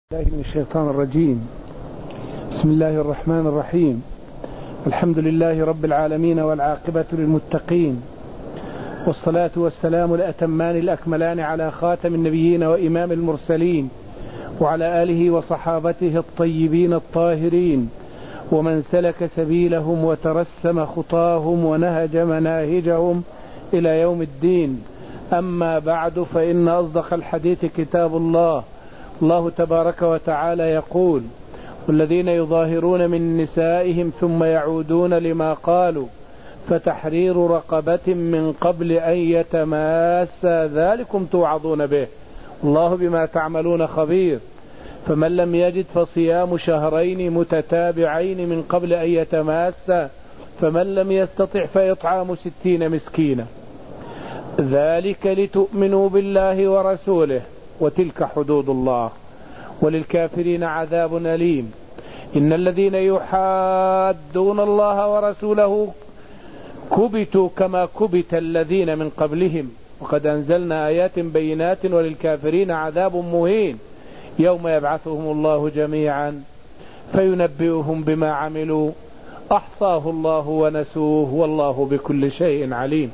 الله من الشيطان الرجيم. بسم الله الرحمن الرحيم. الحمد لله رب العالمين والعاقبة للمتقين، والصلاة والسلام الأتمان الأكملان على خاتم النبيين وإمام المرسلين وعلى آله وصحابته الطيبين الطاهرين ومن سلك سبيلهم وترسم خطاهم ونهج مناهجهم إلى يوم الدين. أما بعد، فإن أصدق الحديث كتاب الله. الله تبارك وتعالى يقول: والذين يظاهرون من نسائهم ثم يعودون لما قالوا فتحرير رقبة من قبل أن يتماسا ذلكم توعظون به الله بما تعملون خبير. فمن لم يجد فصيام شهرين متتابعين من قبل أن يتماسا، فمن لم يستطع فإطعام 60 مسكينا، ذلك لتؤمنوا بالله ورسوله، وتلك حدود الله، وللكافرين عذاب أليم. إن الذين يحادون الله ورسوله كبتوا كما كبت الذين من قبلهم، وقد أنزلنا آيات بينات وللكافرين عذاب مهين يوم يبعثهم الله جميعا فينبئهم بما عملوا أحصاه الله ونسوه والله بكل شيء عليم.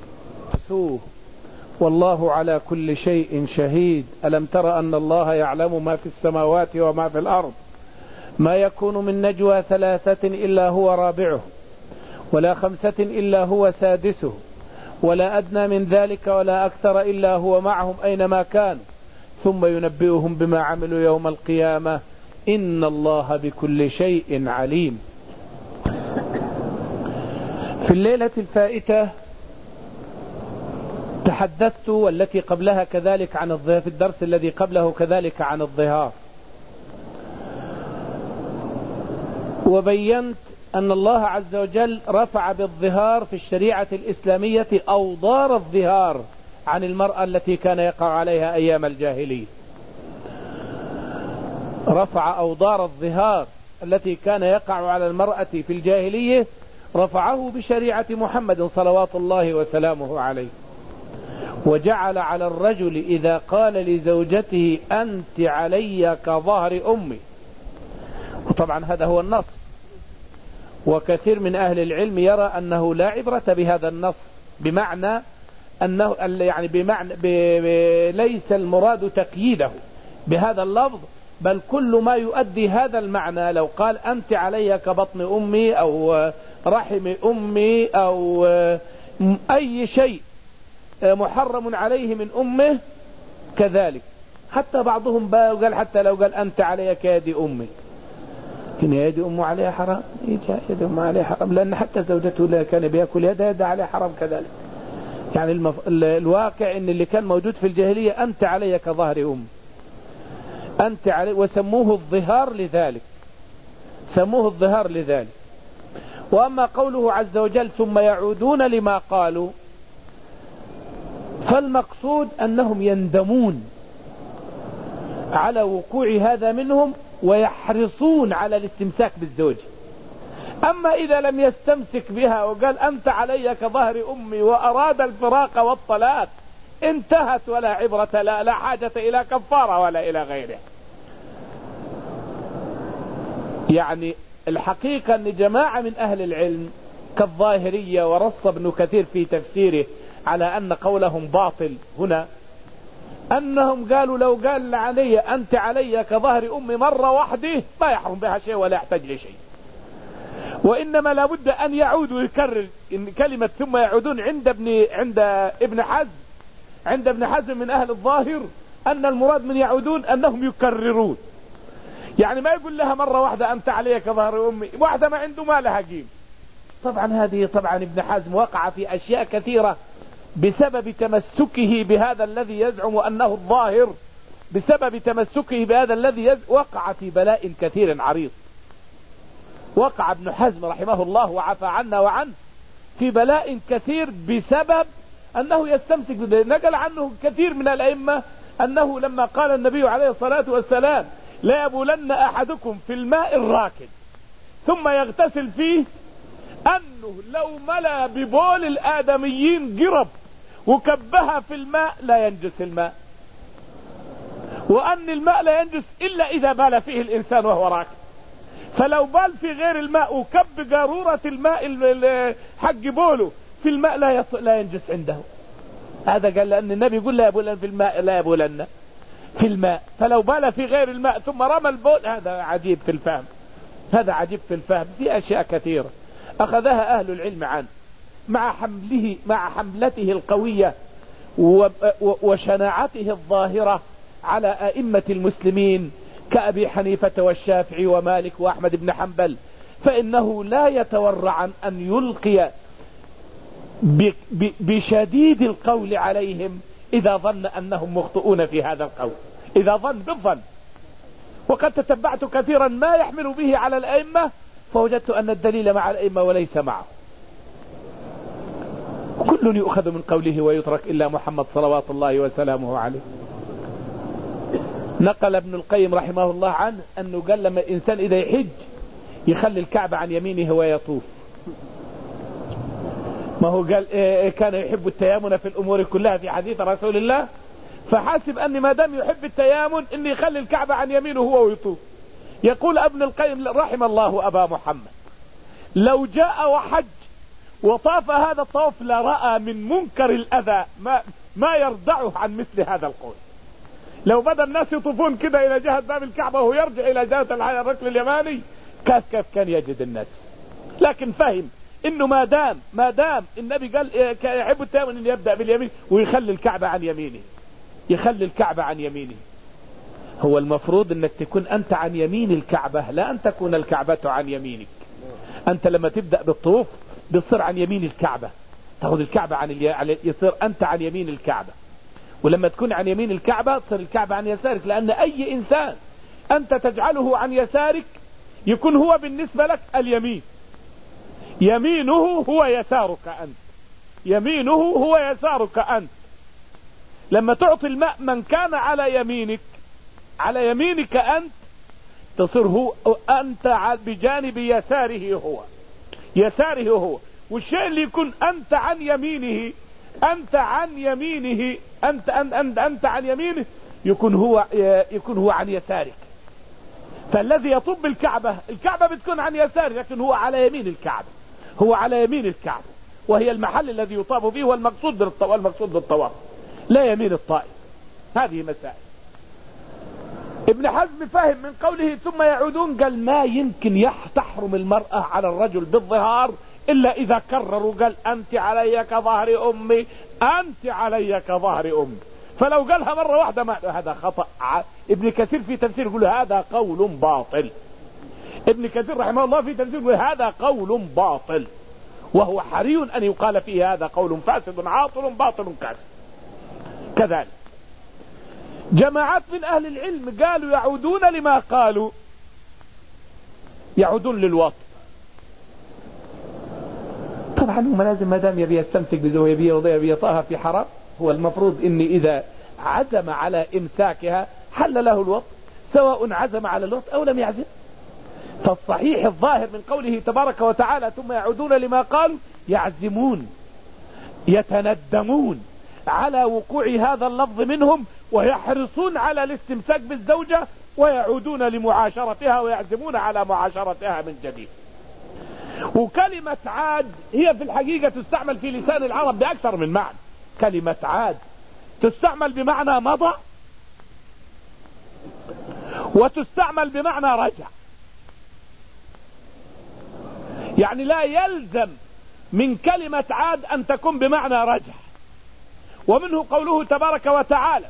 والله على كل شيء شهيد. ألم تر أن الله يعلم ما في السماوات وما في الأرض؟ ما يكون من نجوى 3 إلا هو رابعه، ولا 5 إلا هو سادسه، ولا أدنى من ذلك ولا أكثر إلا هو معهم أينما كان، ثم ينبئهم بما عملوا يوم القيامة إن الله بكل شيء عليم. في الليلة الفائتة تحدثت، والتي قبلها كذلك، عن الظهار، في الدرس الذي قبله كذلك عن الظهار، وبينت أن الله عز وجل رفع بالظهار في الشريعة الإسلامية أوضار الظهار عن المرأة التي كان يقع عليها أيام الجاهلية. رفع أوضار الظهار التي كان يقع على المرأة في الجاهلية، رفعه بشريعة محمد صلوات الله وسلامه عليه، وجعل على الرجل إذا قال لزوجته أنت علي كظهر أمي. وطبعا هذا هو النص، وكثير من أهل العلم يرى أنه لا عبرة بهذا النص، بمعنى أنه يعني ليس المراد تقييده بهذا اللفظ، بل كل ما يؤدي هذا المعنى. لو قال أنت علي كبطن أمي أو رحم أمي أو أي شيء محرم عليه من أمه كذلك. حتى بعضهم قال حتى لو قال أنت علي كيد أمي، إن يد أمه عليها حرام، يد أمه عليها حرام، لأن حتى زوجته لا كان بيأكل يد عليها حرام كذلك. يعني الواقع إن اللي كان موجود في الجاهلية أنت علي كظهر أم، أنت علي، وسموه الظهار لذلك، سموه الظهار لذلك. وأما قوله عز وجل ثم يعودون لما قالوا، فالمقصود أنهم يندمون على وقوع هذا منهم ويحرصون على الاستمساك بالزوج. أما إذا لم يستمسك بها وقال أنت علي كظهر أمي وأراد الفراق والطلاق، انتهت ولا عبرة، لا حاجة إلى كفارة ولا إلى غيره. يعني الحقيقة أن جماعة من أهل العلم كالظاهرية، ورص ابن كثير في تفسيره على أن قولهم باطل هنا، أنهم قالوا لو قال علي أنت علي كظهر أمي مرة واحدة ما يحرم بها شيء ولا يحتاج لشيء، وإنما لابد أن يعود ويكرر إن كلمة ثم يعودون عند ابن حزم من أهل الظاهر أن المراد من يعودون أنهم يكررون. يعني ما يقول لها مرة واحدة أنت علي كظهر أمي، واحدة ما عنده ما لها قيم. طبعا ابن حزم وقع في أشياء كثيرة بسبب تمسكه بهذا الذي يزعم أنه الظاهر، بسبب تمسكه بهذا الذي وقع في بلاء كثير عريض. وقع ابن حزم رحمه الله وعفى عنا وعنه في بلاء كثير بسبب أنه يستمسك به. نقل عنه كثير من الأئمة أنه لما قال النبي عليه الصلاة والسلام لا يبولن أحدكم في الماء الراكد ثم يغتسل فيه، أنه لو ملا ببول الآدميين قرب وكبها في الماء لا ينجس الماء. وأن الماء لا ينجس إلا إذا بال فيه الإنسان وهو راكب. فلو بال في غير الماء وكب جارورة الماء حق بوله في الماء لا ينجس عنده. هذا قال لأن النبي يقول لا يبولن في الماء، لا يبولن في الماء. فلو بال في غير الماء ثم رمى البول، هذا عجيب في الفهم، هذا عجيب في الفهم. في أشياء كثيرة أخذها أهل العلم عنه مع حملته القوية وشناعته الظاهرة على أئمة المسلمين كأبي حنيفة والشافعي ومالك وأحمد بن حنبل، فإنه لا يتورع عن أن يلقي بشديد القول عليهم إذا ظن أنهم مخطئون في هذا القول، إذا ظن بالظن. وقد تتبعت كثيرا ما يحمل به على الأئمة فوجدت أن الدليل مع الأئمة وليس معه. كل يؤخذ من قوله ويترك إلا محمد صلوات الله وسلامه عليه. نقل ابن القيم رحمه الله عنه أنه قال لما الإنسان إذا يحج يخلي الكعبة عن يمينه ويطوف. ما هو قال كان يحب التيامن في الأمور كلها في حديث رسول الله، فحاسب أني ما دام يحب التيامن إني يخلي الكعبة عن يمينه هو ويطوف. يقول ابن القيم رحم الله أبا محمد لو جاء وحج وطاف هذا الطواف لرأى من منكر الأذى ما يردعه عن مثل هذا القول. لو بدأ الناس يطوفون كده إلى جهة باب الكعبة وهو يرجع إلى جهة الركن اليماني كيف كان يجد الناس. لكن فهم إنه ما دام النبي قال يحب التيامن إن يبدأ باليمين ويخلي الكعبة عن يمينه، يخلي الكعبة عن يمينه. هو المفروض انك تكون انت عن يمين الكعبة، لا ان تكون الكعبة عن يمينك. انت لما تبدأ بالطوف بتصير عن يمين الكعبة، تاخذ الكعبة يصير انت عن يمين الكعبة. ولما تكون عن يمين الكعبة تصير الكعبة عن يسارك، لان اي انسان انت تجعله عن يسارك يكون هو بالنسبة لك اليمين، يمينه هو يسارك انت، يمينه هو يسارك انت. لما تعطي الماء من كان على يمينك أنت تصير هو أنت بجانب يساره هو. والشيء اللي يكون أنت عن يمينه أنت عن يمينه يكون هو عن يسارك. فالذي يطب بالكعبة الكعبة بتكون عن يساره، لكن هو على يمين الكعبة، هو على يمين الكعبة، وهي المحل الذي يطاف فيه والمقصود بالطواف لا يمين الطائف. هذه مسائل. ابن حزم فهم من قوله ثم يعودون، قال ما يمكن تحرم المرأة على الرجل بالظهار إلا إذا كرروا، قال أنت علي كظهر أمي، أنت علي كظهر أمي. فلو قالها مرة واحدة هذا خطأ. ابن كثير في تفسير يقول هذا قول باطل. ابن كثير رحمه الله في تفسير يقول هذا قول باطل، وهو حري أن يقال فيه هذا قول فاسد عاطل باطل كاسد. كذلك جماعات من أهل العلم قالوا يعودون لما قالوا، يعودون للوطن. طبعا هو لازم ما دام يبي يستمسك بزوجية ويبي يطاها في حرام، هو المفروض إني إذا عزم على إمساكها حل له الوطن، سواء عزم على الوطن أو لم يعزم. فالصحيح الظاهر من قوله تبارك وتعالى ثم يعودون لما قالوا، يعزمون يتندمون على وقوع هذا اللفظ منهم ويحرصون على الاستمساك بالزوجة ويعودون لمعاشرتها ويعزمون على معاشرتها من جديد. وكلمة عاد هي في الحقيقة تستعمل في لسان العرب بأكثر من معنى. كلمة عاد تستعمل بمعنى مضى، وتستعمل بمعنى رجع. يعني لا يلزم من كلمة عاد أن تكون بمعنى رجع. ومنه قوله تبارك وتعالى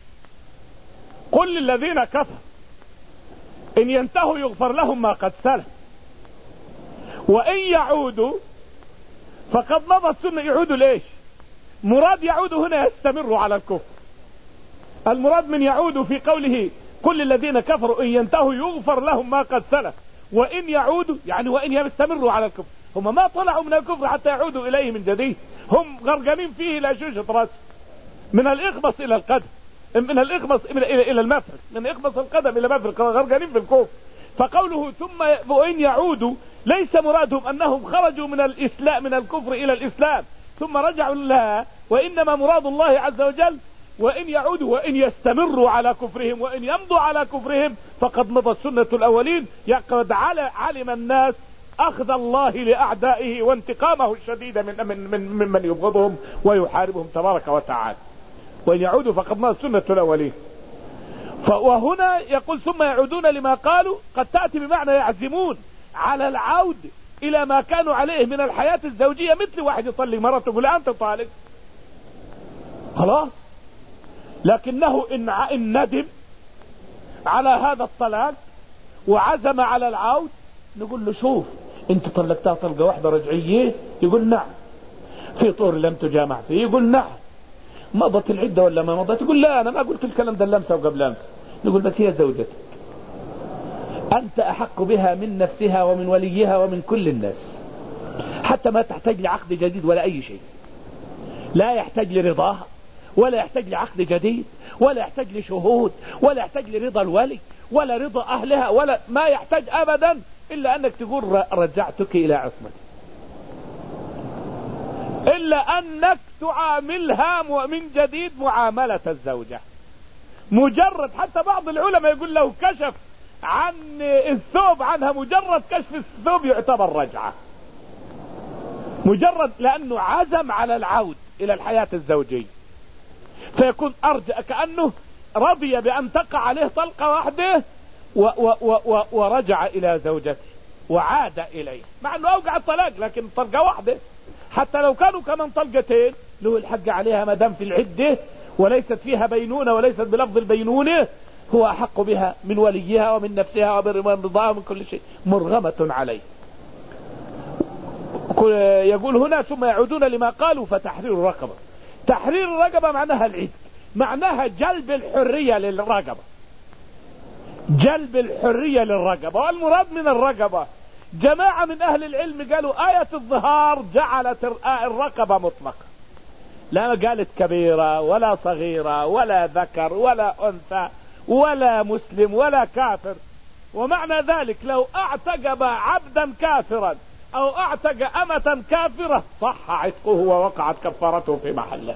قل للذين كفروا إن ينتهوا يغفر لهم ما قد سلف وإن يعودوا فقد مضت سنة. يعودوا ليش؟ مراد يعودوا هنا يستمروا على الكفر. المراد من يعودوا في قوله قل للذين كفروا إن ينتهوا يغفر لهم ما قد سلف وإن يعودوا، يعني وإن يستمروا على الكفر. هم ما طلعوا من الكفر حتى يعودوا إليه من جديد، هم غرقانين فيه لا شوشة راس، من الإخمص إلى القدم، من الإخمص إلى المفرق، من إخمص القدم إلى مفرق، غرقانين في الكفر. فقوله ثم وإن يعودوا ليس مرادهم أنهم خرجوا من الإسلام من الكفر إلى الإسلام ثم رجعوا لها، وإنما مراد الله عز وجل وإن يعودوا وإن يستمروا على كفرهم وإن يمضوا على كفرهم فقد مضت سنة الأولين. قد علم الناس أخذ الله لأعدائه وانتقامه الشديد من يبغضهم ويحاربهم تبارك وتعالى. وإن يعودوا فقد مضت سنة الأولين. وهنا يقول ثم يعودون لما قالوا، قد تأتي بمعنى يعزمون على العود إلى ما كانوا عليه من الحياة الزوجية، مثل واحد يطلق مرته يقول أنت طالق خلاص، لكنه إن ندم على هذا الطلاق وعزم على العود نقول له شوف انت طلقتها طلقة واحدة رجعية، يقول نعم. في طور لم تجامع فيه، يقول نعم. مضت العدة ولا ما مضت؟ يقول لا انا ما قلت الكلام ده اللمسة وقبل امس. نقول بس هي زوجتك، انت احق بها من نفسها ومن وليها ومن كل الناس، حتى ما تحتاج لعقد جديد ولا اي شيء، لا يحتاج لرضاها ولا يحتاج لعقد جديد ولا يحتاج لشهود ولا يحتاج لرضا الولي ولا رضا اهلها ولا ما يحتاج ابدا الا انك تقول رجعتك الى عصمتي، الا انك تعاملها من جديد معاملة الزوجة. مجرد حتى بعض العلماء يقول لو كشف عن الثوب عنها، مجرد كشف الثوب يعتبر رجعة، مجرد لانه عزم على العود الى الحياة الزوجية، فيكون ارجع كأنه رضي بان تقع عليه طلقة واحدة ورجع الى زوجته وعاد اليه، مع انه اوقع الطلاق لكن طلقة واحدة. حتى لو كانوا كمان طلقتين له الحق عليها ما دام في العدة وليست فيها بينونة وليست بلفظ البينونة، هو احق بها من وليها ومن نفسها ومن رضاها ومن كل شيء، مرغمة عليه. يقول هنا ثم يعودون لما قالوا فتحرير الرقبة. تحرير الرقبة معناها العتق، معناها جلب الحرية للرقبة، جلب الحرية للرقبة. والمراد من الرقبة جماعة من اهل العلم قالوا آية الظهار جعلت الرقبة مطلقة، لا قالت كبيرة ولا صغيرة ولا ذكر ولا انثى ولا مسلم ولا كافر. ومعنى ذلك لو اعتق عبدا كافرا او اعتق امة كافرة صح عتقه ووقعت كفارته في محله.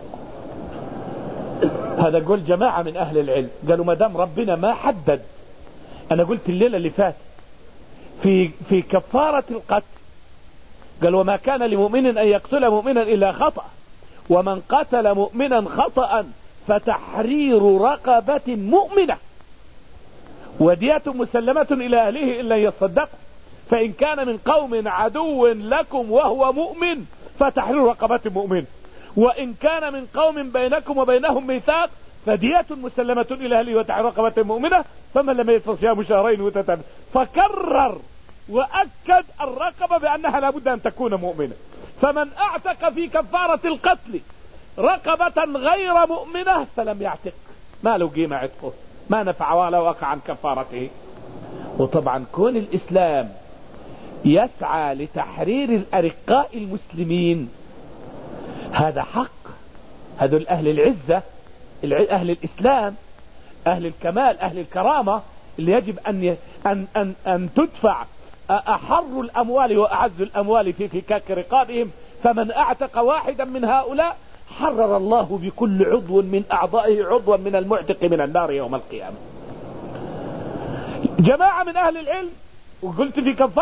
هذا قول جماعة من اهل العلم، قالوا ما دام ربنا ما حدد. انا قلت الليلة اللي فاتت في كفارة القتل قال وما كان لمؤمن ان يقتل مؤمنا الا خطأ، ومن قتل مؤمنا خطأ فتحرير رقبة مؤمنة ودية مسلمة الى اهله الا يصدقوا، فان كان من قوم عدو لكم وهو مؤمن فتحرير رقبة مؤمن، وان كان من قوم بينكم وبينهم ميثاق فدية مسلمة الى اهله وتحرير رقبة مؤمنة، فمن لم يجد فصيام شهرين متتابعين. فكرر واكد الرقبة بانها لابد ان تكون مؤمنة. فمن اعتق في كفارة القتل رقبة غير مؤمنة فلم يعتق، ما له قيمة عتقه، ما نفع ولا وقع عن كفارته. وطبعا كون الاسلام يسعى لتحرير الارقاء المسلمين هذا حق، هذول اهل العزة، اهل الاسلام، اهل الكمال، اهل الكرامة، اللي يجب ان تدفع احر الاموال واعز الاموال في فكاك رقابهم. فمن اعتق واحدا من هؤلاء حرر الله بكل عضو من اعضائه عضوا من المعتق من النار يوم القيامة. جماعة من اهل العلم وقلت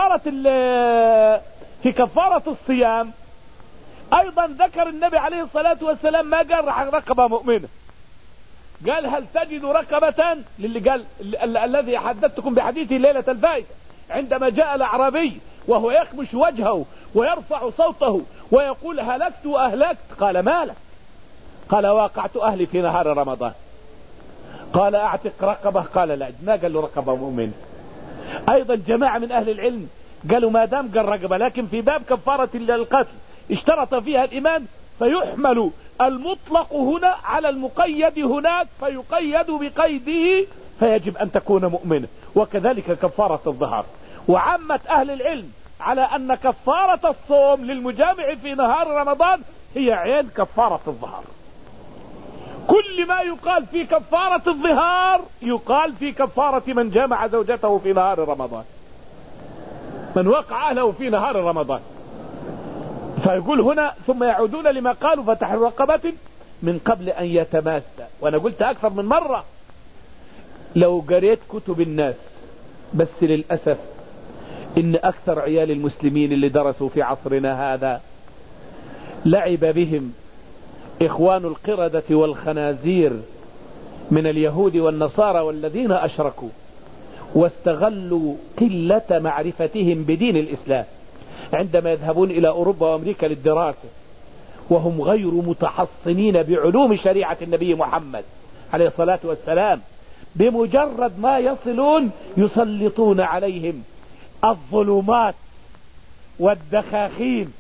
في كفارة الصيام ايضا ذكر النبي عليه الصلاة والسلام ما قال رقبة مؤمنة، قال هل تجد رقبة للي قال الذي حدثتكم بحديثه ليلة الفائتة، عندما جاء الاعرابي وهو يخمش وجهه ويرفع صوته ويقول هلكت واهلكت، قال ما لك؟ قال واقعت اهلي في نهار رمضان. قال اعتق رقبة، قال لا، ما قال له رقبة مؤمنة. ايضا جماعة من اهل العلم قالوا ما دام قال رقبة، لكن في باب كفارة القتل اشترط فيها الايمان، فيحمل المطلق هنا على المقيد هناك فيقيد بقيده، فيجب ان تكون مؤمنة. وكذلك كفارة الظهار. وعامة اهل العلم على ان كفارة الصوم للمجامع في نهار رمضان هي عين كفارة الظهار. كل ما يقال في كفارة الظهار يقال في كفارة من جامع زوجته في نهار رمضان، من وقع اهله في نهار رمضان. فيقول هنا ثم يعودون لما قالوا فتحرير رقبة من قبل أن يتماسى. وأنا قلت أكثر من مرة لو قريت كتب الناس، بس للأسف إن أكثر عيال المسلمين اللي درسوا في عصرنا هذا لعب بهم إخوان القردة والخنازير من اليهود والنصارى والذين أشركوا، واستغلوا قلة معرفتهم بدين الإسلام عندما يذهبون إلى أوروبا وأمريكا للدراسة، وهم غير متحصنين بعلوم شريعة النبي محمد عليه الصلاة والسلام. بمجرد ما يصلون يسلطون عليهم الظلمات والدخاخين،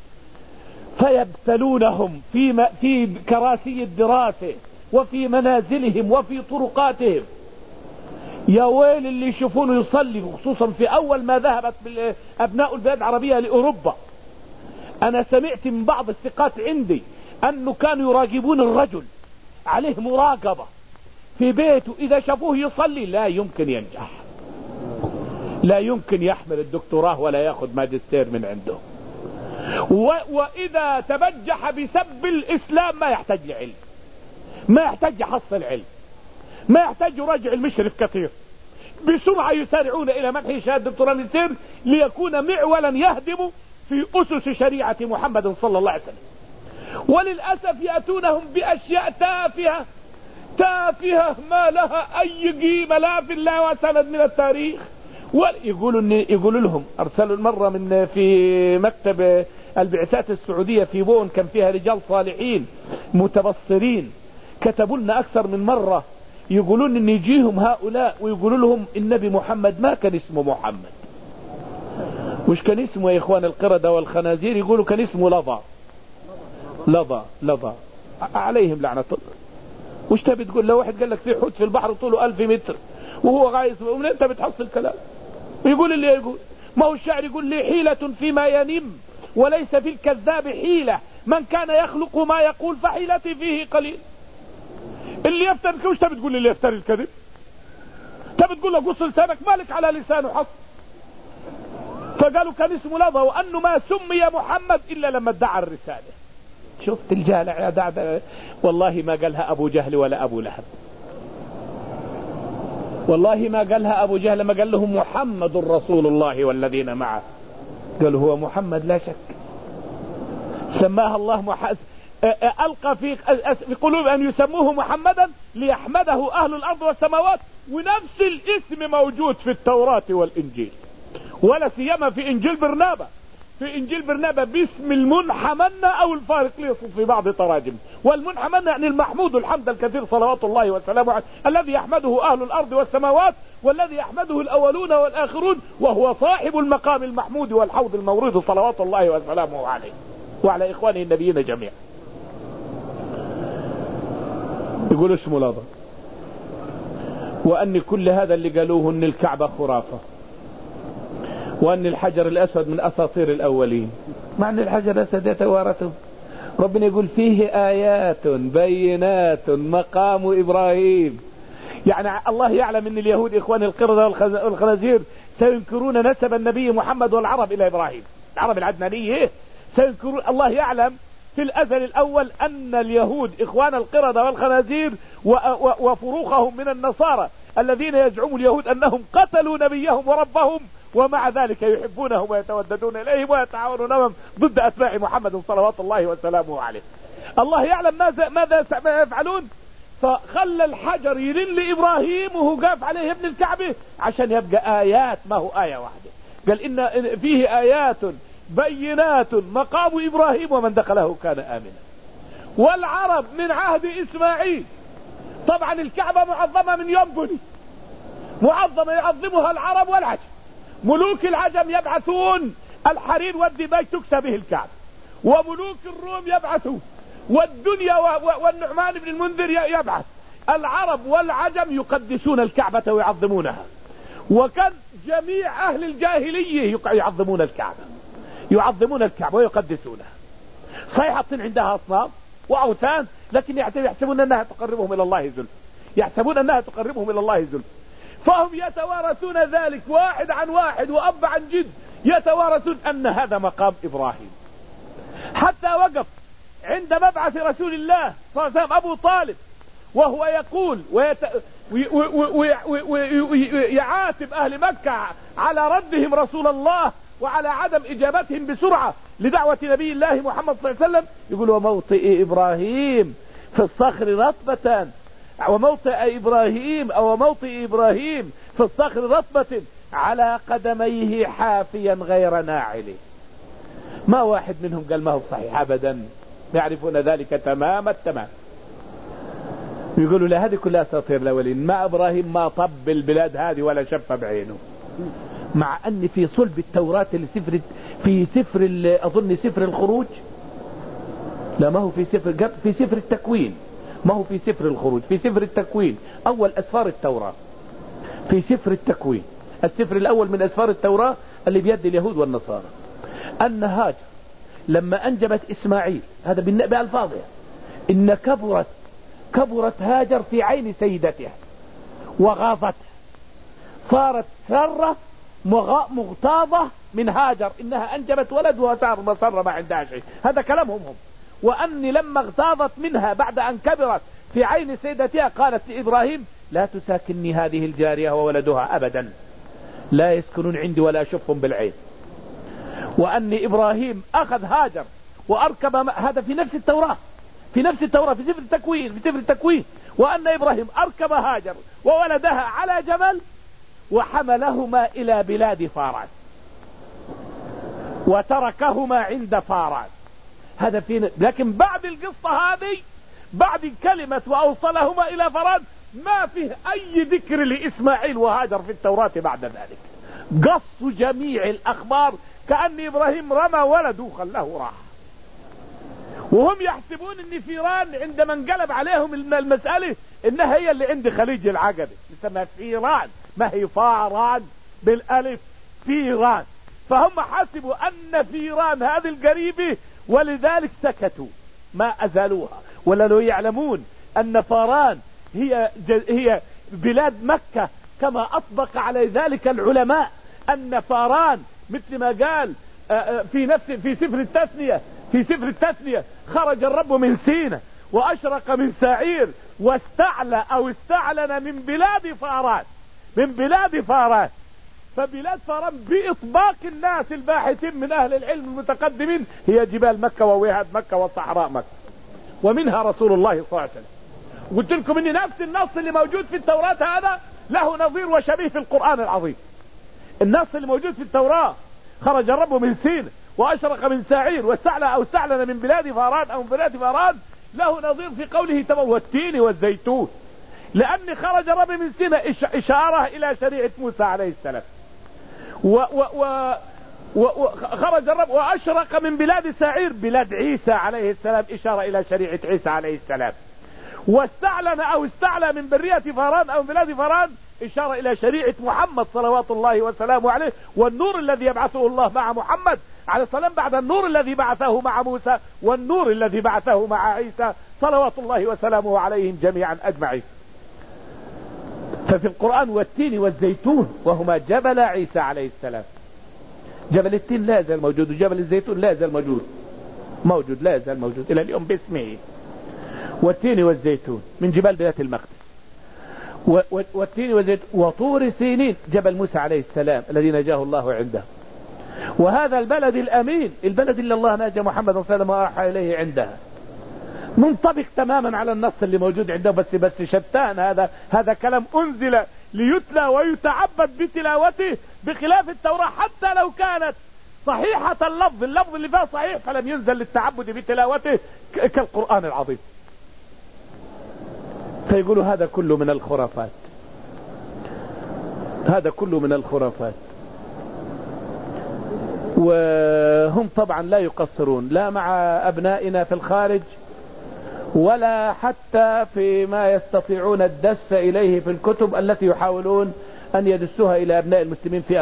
فيبتلونهم في كراسي الدراسة وفي منازلهم وفي طرقاتهم. يا ويل اللي يشوفونه يصلي، خصوصا في أول ما ذهبت أبناء البلاد العربية لأوروبا. أنا سمعت من بعض الثقات عندي أنه كانوا يراقبون الرجل عليه مراقبة في بيته، إذا شافوه يصلي لا يمكن ينجح، لا يمكن يحمل الدكتوراه ولا يأخذ ماجستير من عنده. وإذا تبجح بسب الإسلام ما يحتاج لعلم، ما يحتاج يحصل علم، ما يحتاج يراجع المشرف كثير، بسرعة يسارعون إلى منح شهادة دكتوراه ماجستير ليكون معولا يهدم في أسس شريعة محمد صلى الله عليه وسلم. وللأسف يأتونهم بأشياء تافهة ما لها أي قيمة لا في الله وسند من التاريخ. يقولوا لهم أرسلوا مرة في مكتب البعثات السعودية في بون، كان فيها رجال صالحين متبصرين، كتبوا لنا أكثر من مرة يقولون إن يجيهم هؤلاء ويقولوا لهم النبي محمد ما كان اسمه محمد. وش كان اسمه يا إخوان القردة والخنازير؟ يقولوا كان اسمه لظى عليهم لعنة الله. وش تبي تقول؟ لو واحد قال لك في حوت في البحر طوله 1000 متر وهو غايز، ومن انت بتحصل كلام؟ ويقول اللي يقول، ما هو الشاعر يقول لي حيلة فيما ينم وليس في الكذاب حيلة، من كان يخلق ما يقول فحيلتي فيه قليل. اللي يفتر، وش تبي تقول اللي يفتر الكذب؟ تبي تقول له قص لسانك، مالك على لسانه حص. فقالوا كان اسمه لظى، وأنه ما سمي محمد إلا لما ادعى الرسالة. شفت الجهل؟ والله ما قالها أبو جهل ولا أبو لهب، والله ما قالها أبو جهل، ما قال لهم محمد رسول الله والذين معه، قال هو محمد لا شك. سماها الله ألقى في قلوب أن يسموه محمدا ليحمده أهل الأرض والسماوات، ونفس الاسم موجود في التوراة والإنجيل، ولا سيما في إنجيل برنابا. في إنجيل برنابا باسم المنحمن أو الفارق ليصف في بعض تراجم. والمنحمن يعني المحمود الحمد الكثير صلوات الله وسلامه عليه، الذي يحمده أهل الأرض والسماوات، والذي يحمده الأولون والآخرون، وهو صاحب المقام المحمود والحوض المورود صلوات الله وسلامه عليه وعلى إخوانه النبيين جميعا. يقول اسمه لظى، وأن كل هذا اللي قالوه أن الكعبة خرافة، وأن الحجر الأسود من أساطير الأولين، مع أن الحجر الأسود يتوارثه. ربنا يقول فيه آيات بينات مقام إبراهيم. يعني الله يعلم أن اليهود إخوان القردة والخنازير سينكرون نسب النبي محمد والعرب إلى إبراهيم، العرب العدنانية سينكرون. الله يعلم في الأزل الأول أن اليهود إخوان القردة والخنازير وفروخهم من النصارى الذين يزعم اليهود أنهم قتلوا نبيهم وربهم، ومع ذلك يحبونهم ويتوددون إليهم ويتعاونون معهم ضد أتباع محمد صلوات الله وسلامه عليه. الله يعلم ماذا يفعلون. فخلى الحجر يرن لإبراهيم وهو قاف عليه ابن الكعبة عشان يبقى آيات، ما هو آية واحدة. قال إن فيه آيات بينات مقام إبراهيم ومن دخله كان آمنا. والعرب من عهد إسماعيل، طبعا الكعبة معظمة من يوم بني، معظمة يعظمها العرب والعجم. ملوك العجم يبعثون الحرير والديباج تكسى به الكعبة، وملوك الروم يبعثون، والدنيا والنعمان بن المنذر يبعث. العرب والعجم يقدسون الكعبة ويعظمونها، وكان جميع أهل الجاهلية يعظمون الكعبة، يعظمون الكعبة ويقدسونها. صحيح حاطين عندها أصنام وأوثان، لكن يحسبون أنها تقربهم إلى الله زلفى، يحسبون أنها تقربهم إلى الله زلفى. فهم يتوارثون ذلك واحد عن واحد وأب عن جد، يتوارثون أن هذا مقام إبراهيم. حتى وقف عند مبعث رسول الله صلى الله عليه وسلم أبو طالب وهو يقول ويعاتب أهل مكة على ردهم رسول الله وعلى عدم إجابتهم بسرعة لدعوة نبي الله محمد صلى الله عليه وسلم، يقول وموطئ إبراهيم في الصخر رطبة، وموطئ إبراهيم أو موطئ إبراهيم في الصخر رطبة على قدميه حافيا غير ناعل. ما واحد منهم قال ما هو صحيح أبدا، يعرفون ذلك تمام التمام. يقولوا لا هذه كلها أساطير الأولين، ما إبراهيم ما طب البلاد هذه ولا شف بعينه، مع أن في صلب التوراة في سفر أظن سفر الخروج، لا ما هو في سفر التكوين، ما هو في سفر الخروج، في سفر التكوين أول أسفار التوراة، في سفر التكوين السفر الأول من أسفار التوراة اللي بيد اليهود والنصارى، أن هاجر لما أنجبت إسماعيل، هذا بألفاظها، إن كبرت هاجر في عين سيدتها وغاضتها، صارت سارة مغتاظة من هاجر إنها أنجبت ولد وصار مصر ما عندها شيء، هذا كلامهم هم. وأني لما اغتاظت منها بعد أن كبرت في عين سيدتها قالت لإبراهيم لا تساكني هذه الجارية وولدها أبدا، لا يسكنون عندي ولا أشوفهم بالعين. وأن إبراهيم أخذ هاجر وأركب هذا في نفس التوراة، في سفر التكوين، وأن إبراهيم أركب هاجر وولدها على جمل وحملهما إلى بلاد فاران وتركهما عند فاران. هذا لكن بعد القصة هذه، بعد كلمة وأوصلهما إلى فاران، ما فيه أي ذكر لإسماعيل وهاجر في التوراة بعد ذلك. قصوا جميع الأخبار كأن إبراهيم رمى ولده وخلاه راح، وهم يحسبون ان فيران عندما انقلب عليهم المسألة انها هي اللي عند خليج العقبة، يسمى فيران، ما هي فاران بالالف، فيران، فهم حسبوا ان فيران هذه القريبة ولذلك سكتوا ما ازالوها. ولا لو يعلمون ان فاران هي بلاد مكة كما اطبق على ذلك العلماء، ان فاران مثل ما قال في سفر التثنية خرج الرب من سينا واشرق من سعير واستعلى او استعلن من بلاد فاران. فبلاد فاران بإطباق الناس الباحثين من اهل العلم المتقدمين هي جبال مكة ووهاد مكة وصحراء مكة، ومنها رسول الله صلى الله عليه وسلم. قلت لكم ان نفس النص اللي موجود في التوراة هذا له نظير وشبيه في القرآن العظيم. النص اللي موجود في التوراة خرج الرب من سينا واشرق من سعير واستعلى او استعلن من بلاد فاران او من بلاد فاران له نظير في قوله والتين والزيتون، لان خرج الرب من سينا اشارة الى شريعة موسى عليه السلام، وخرج الرب واشرق من بلاد سعير بلاد عيسى عليه السلام اشارة الى شريعة عيسى عليه السلام، واستعلن او استعلى من برية فاران او من بلاد فاران اشارة الى شريعة محمد صلوات الله وسلامه عليه، والنور الذي يبعثه الله مع محمد عليه السلام بعد النور الذي بعثه مع موسى والنور الذي بعثه مع عيسى صلوات الله وسلامه عليهم جميعا اجمعين. ففي القرآن والتين والزيتون وهما جبل عيسى عليه السلام، جبل التين لا يزال موجود وجبل الزيتون لا يزال موجود لا يزال موجود الى اليوم باسمه. والتين والزيتون من جبال بيت المقدس، والتين والزيتون وطور سينين جبل موسى عليه السلام الذي نجاه الله عنده، وهذا البلد الامين، البلد اللي الله نجى محمد صلى الله عليه وسلم وراح اليه عندها، منطبق تماما على النص اللي موجود عنده، بس شتان. هذا كلام انزل ليتلى ويتعبد بتلاوته، بخلاف التوراة حتى لو كانت صحيحة اللفظ اللي فيها صحيح فلم ينزل للتعبد بتلاوته كالقرآن العظيم. فيقولوا هذا كله من الخرافات، هذا كله من الخرافات. وهم طبعا لا يقصرون لا مع أبنائنا في الخارج ولا حتى فيما يستطيعون الدس إليه في الكتب التي يحاولون أن يدسوها إلى أبناء المسلمين في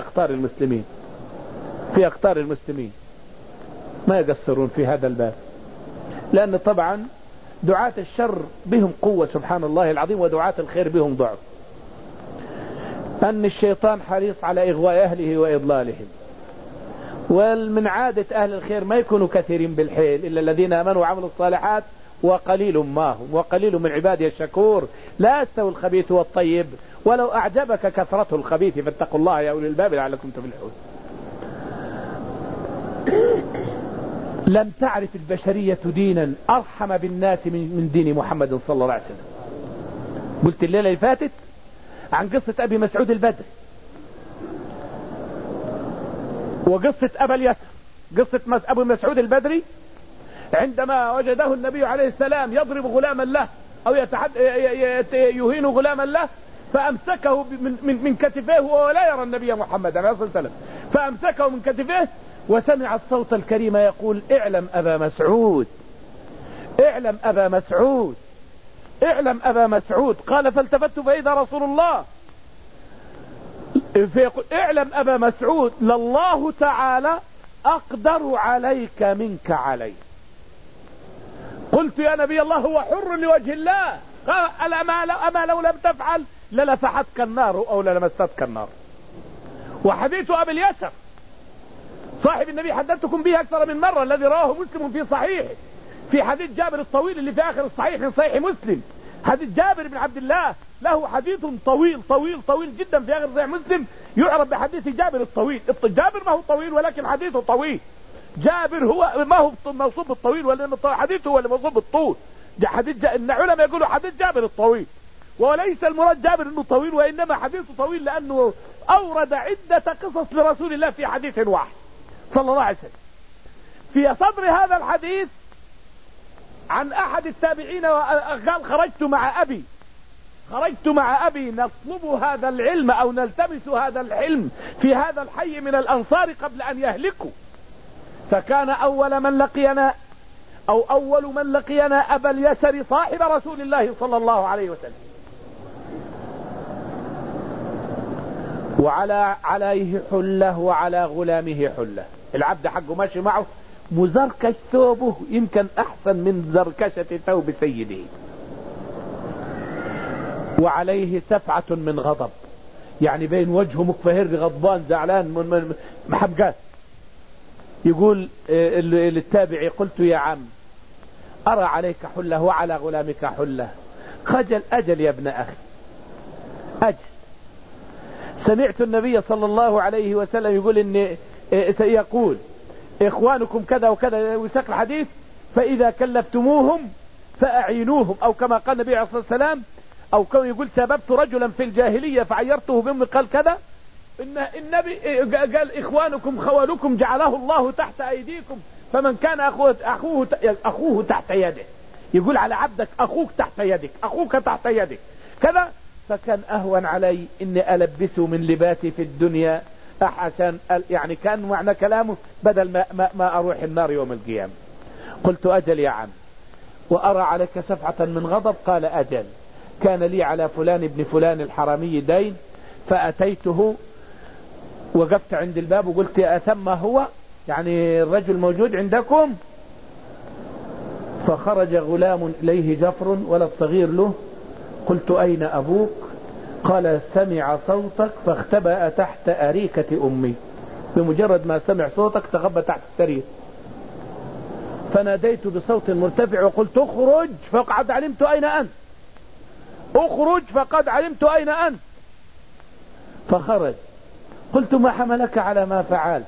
أقطار المسلمين ما يقصرون في هذا الباب، لأن طبعا دعاة الشر بهم قوة سبحان الله العظيم، ودعاة الخير بهم ضعف. أن الشيطان حريص على إغواء أهله وإضلالهم، ومن عادة أهل الخير ما يكونوا كثيرين بالحيل إلا الذين آمنوا وعملوا الصالحات وقليل ما هم، وقليل من عبادي الشكور. لا يستوي الخبيث والطيب ولو أعجبك كثرته الخبيث، فاتقوا الله يا أولي الباب لعلكم تفلحون. لم تعرف البشرية دينا أرحم بالناس من دين محمد صلى الله عليه وسلم. قلت الليلة اللي فاتت عن قصة أبي مسعود البدري وقصة أبا اليسر. قصة أبو مسعود البدري عندما وجده النبي عليه السلام يضرب غلاما له أو يهين غلاما له، فأمسكه من كتفيه وهو لا يرى النبي محمد عليه الصلاة والسلام، فأمسكه من كتفيه وسمع الصوت الكريم يقول: اعلم أبا مسعود، اعلم أبا مسعود، اعلم أبا مسعود. قال: فالتفت فإذا رسول الله فيقول: اعلم أبا مسعود لله تعالى أقدر عليك منك علي. قلت: يا نبي الله هو حر لوجه الله. قال: أما لو لم تفعل للفحتك النار أو للمستك النار. وحديث أبي اليسر صاحب النبي حدثتكم به أكثر من مرة، الذي رواه مسلم في صحيحه، في حديث جابر الطويل اللي في آخر الصحيح من صحيح مسلم. حديث جابر بن عبد الله له حديث طويل طويل طويل جدا في آخر صحيح مسلم، يعرف بحديث جابر الطويل. جابر ما هو طويل ولكن حديثه طويل. جابر هو ما هو موصوف بالطويل ولا حديثه هو اللي موصوف بالطول. حديث ان علماء يقولوا حديث جابر الطويل، وليس المراد جابر انه طويل، وانما حديثه طويل لانه اورد عدة قصص لرسول الله في حديث واحد صلى الله عليه وسلم. في صدر هذا الحديث عن احد التابعين قال: خرجت مع ابي نطلب هذا العلم او نلتمس هذا العلم في هذا الحي من الانصار قبل ان يهلكوا، فكان اول من لقينا ابا اليسر صاحب رسول الله صلى الله عليه وسلم، عليه حله وعلى غلامه حله. العبد حقه ماشي معه مزركش ثوبه يمكن احسن من زركشة ثوب سيده، وعليه سفعة من غضب، يعني بين وجهه مكفهر غضبان زعلان من محبقات. يقول للتابعي: قلت يا عم أرى عليك حلة وعلى غلامك حلة. خجل. أجل يا ابن أخي، أجل. سمعت النبي صلى الله عليه وسلم يقول إن سيقول إخوانكم كذا وكذا وساق الحديث، فإذا كلفتموهم فأعينوهم، أو كما قال النبي عليه الصلاة والسلام، أو كما يقول: سببت رجلا في الجاهلية فعيرته بأمي، قال كذا. إن النبي قال: إخوانكم خوالكم جعله الله تحت أيديكم، فمن كان أخوه تحت يده. يقول على عبدك أخوك تحت يدك، أخوك تحت يدك كذا. فكان أهون علي إني ألبسه من لباسي في الدنيا أحسن، يعني كان معنى كلامه بدل ما أروح النار يوم القيامة. قلت: أجل يا عم. وأرى عليك سفعة من غضب. قال: أجل. كان لي على فلان ابن فلان الحرامي دين، فأتيته وقفت عند الباب وقلت: أثم هو؟ يعني الرجل موجود عندكم؟ فخرج غلام إليه جفر ولد صغير له. قلت: أين أبوك؟ قال: سمع صوتك فاختبأ تحت أريكة أمي. بمجرد ما سمع صوتك تغبى تحت السرير. فناديت بصوت مرتفع وقلت: اخرج فقد علمت أين أنت، اخرج فقد علمت أين أنت. فخرج. قلت: ما حملك على ما فعلت؟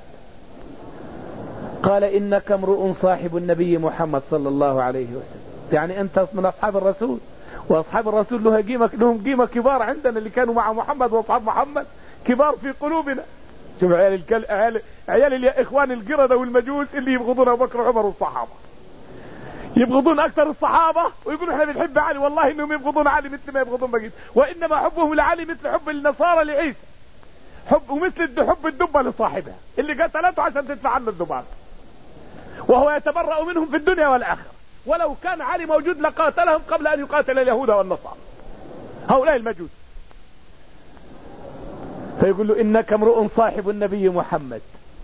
قال: إنك امرؤ صاحب النبي محمد صلى الله عليه وسلم، يعني أنت من أصحاب الرسول، وأصحاب الرسول لهم قيمة كبار عندنا، اللي كانوا مع محمد وأصحاب محمد كبار في قلوبنا. شوف عيال إخوان القردة والمجوس اللي يبغضون أبو بكر وعمر والصحابة، يبغضون أكثر الصحابة ويقولوا احنا بنحب علي. والله إنهم يبغضون علي مثل ما يبغضون بقيت، وإنما حبهم لعلي مثل حب النصارى لعيسى، ومثل حب الدبة لصاحبها اللي قتلته عشان تدفع عنه الذباب، وهو يتبرأ منهم في الدنيا والآخرة. ولو كان علي موجود لقاتلهم قبل أن يقاتل اليهود والنصارى هؤلاء المجوس. فيقول له: إنك امرؤ صاحب النبي محمد،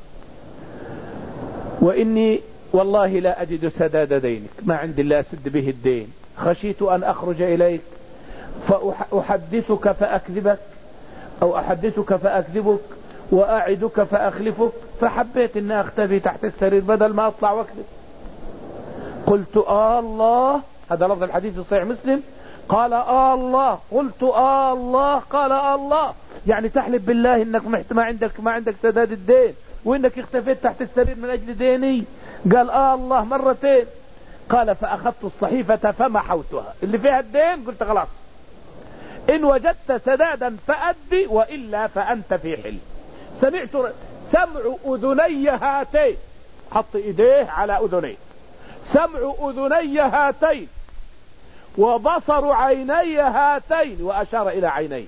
وإني والله لا أجد سداد دينك، ما عندي لا أسد به الدين. خشيت أن أخرج إليك فأحدثك فأكذبك، أو أحدثك فأكذبك، وأعدك فأخلفك، فحبيت أن أختفي تحت السرير بدل ما أطلع وأكذب. قلت الله، هذا لفظ الحديث في صحيح مسلم، قال الله، قلت الله، قال الله، يعني تحلف بالله انك ما عندك سداد الدين، وانك اختفيت تحت السرير من اجل ديني. قال الله مرتين. قال فاخذت الصحيفة فمحوتها اللي فيها الدين، قلت خلاص ان وجدت سدادا فأدي والا فانت في حل. سمع اذني هاتين، حط ايديه على اذنيه، سمع اذني هاتين وبصر عيني هاتين، واشار الى عينيه،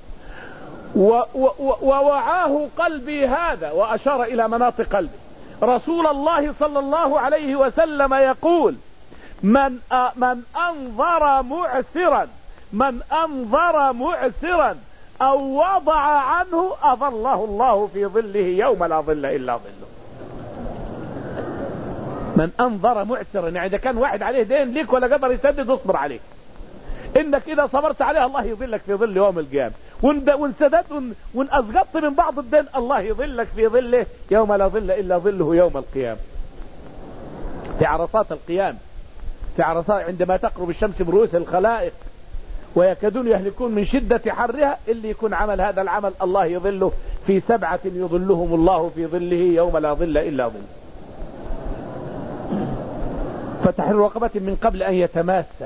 ووعاه قلبي هذا، واشار الى مناطق قلبي. رسول الله صلى الله عليه وسلم يقول من انظر معسرا او وضع عنه اظله الله في ظله يوم لا ظل الا ظله. من انظر معسرا، يعني اذا كان واحد عليه دين ليك ولا قدر يسدد اصبر عليه، انك اذا صبرت عليه الله يظلك في ظل يوم القيامة، وان سددت وان اسقطت من بعض الدين الله يظلك في ظله يوم لا ظل الا ظله يوم القيامة. في عرصات القيامة، في عرصات عندما تقرب الشمس برؤوس الخلائق ويكادون يهلكون من شدة حرها، اللي يكون عمل هذا العمل الله يظله في 7 يظلهم الله في ظله يوم لا ظل الا ظله. فتحرير رقبة من قبل ان يتماسى،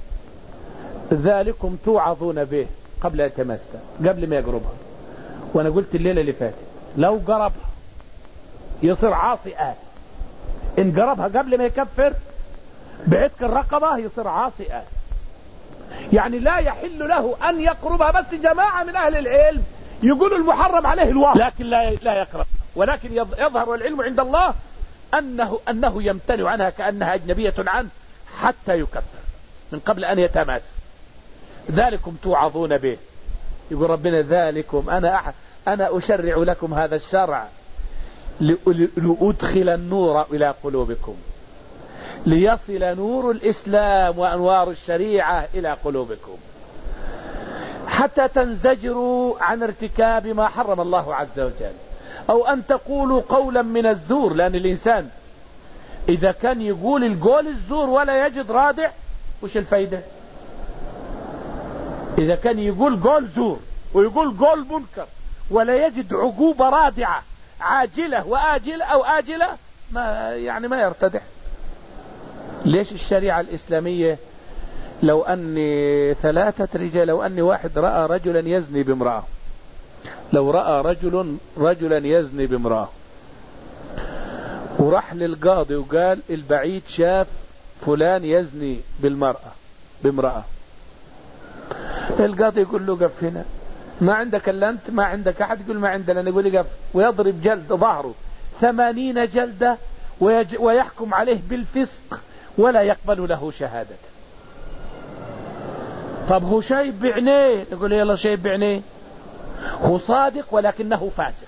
ذلكم توعظون به قبل ان يتماسى، قبل ما يقربها. وانا قلت الليلة اللي فاتت لو قربها يصير عاصي آل، ان قربها قبل ما يكفر بعتق الرقبة يصير عاصي آل. يعني لا يحل له ان يقربها، بس جماعة من اهل العلم يقولوا المحرم عليه الواقع، لكن لا يقرب، ولكن يظهر العلم عند الله انه يمتنع عنها كأنها اجنبية عنه حتى يكفر من قبل ان يتماس. ذلكم توعظون به، يقول ربنا ذلكم انا اشرع لكم هذا الشرع لأدخل النور الى قلوبكم، ليصل نور الاسلام وانوار الشريعة الى قلوبكم، حتى تنزجروا عن ارتكاب ما حرم الله عز وجل، او ان تقولوا قولا من الزور. لان الانسان اذا كان يقول القول الزور ولا يجد رادع، وش الفايدة؟ اذا كان يقول قول زور ويقول قول منكر ولا يجد عقوبة رادعة عاجلة وآجلة او آجلة، ما يرتدع. ليش الشريعة الاسلامية لو اني 3 رجال، لو اني واحد رأى رجلا يزني بامرأة، لو رأى رجلا يزني بامرأة وراح للقاضي وقال البعيد شاف فلان يزني بامرأة، القاضي يقول له قف هنا، ما عندك الا انت، ما عندك احد، يقول ما عندنا، يقول قف، ويضرب جلد ظهره 80 جلدة ويحكم عليه بالفسق ولا يقبل له شهادة. طب هو شايف بعينيه، يقول يلا شايف بعينيه، هو صادق ولكنه فاسق.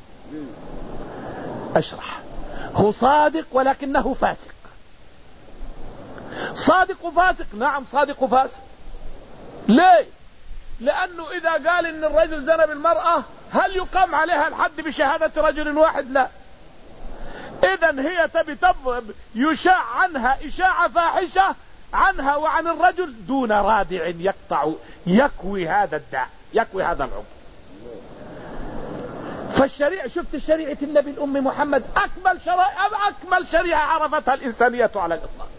اشرح، هو صادق ولكنه فاسق. صادق وفاسق، نعم صادق وفاسق. ليه؟ لانه اذا قال ان الرجل زنى بالمرأة هل يقام عليها الحد بشهادة رجل واحد؟ لا. اذا هي تبي يشاع عنها اشاعة فاحشة عنها وعن الرجل دون رادع يكوي هذا الداء، يكوي هذا العمر. فالشريعة، شفت شريعة النبي الأم محمد أكمل شريعة عرفتها الإنسانية على الإطلاق،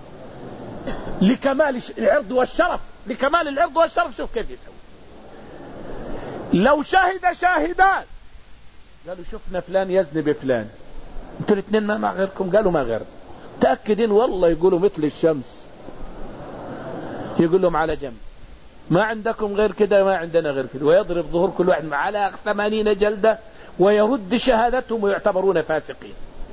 لكمال العرض والشرف، لكمال العرض والشرف. شوف كيف يسوي. لو شاهد شاهدان قالوا شفنا فلان يزني بفلان، انتوا الاثنين ما مع غيركم؟ قالوا ما غير، تأكدين والله؟ يقولوا مثل الشمس. يقول لهم على جنب، ما عندكم غير كده، ما عندنا غير كده، ويضرب ظهور كل واحد على 80 جلدة ويرد شهادتهم ويعتبرون فاسقين.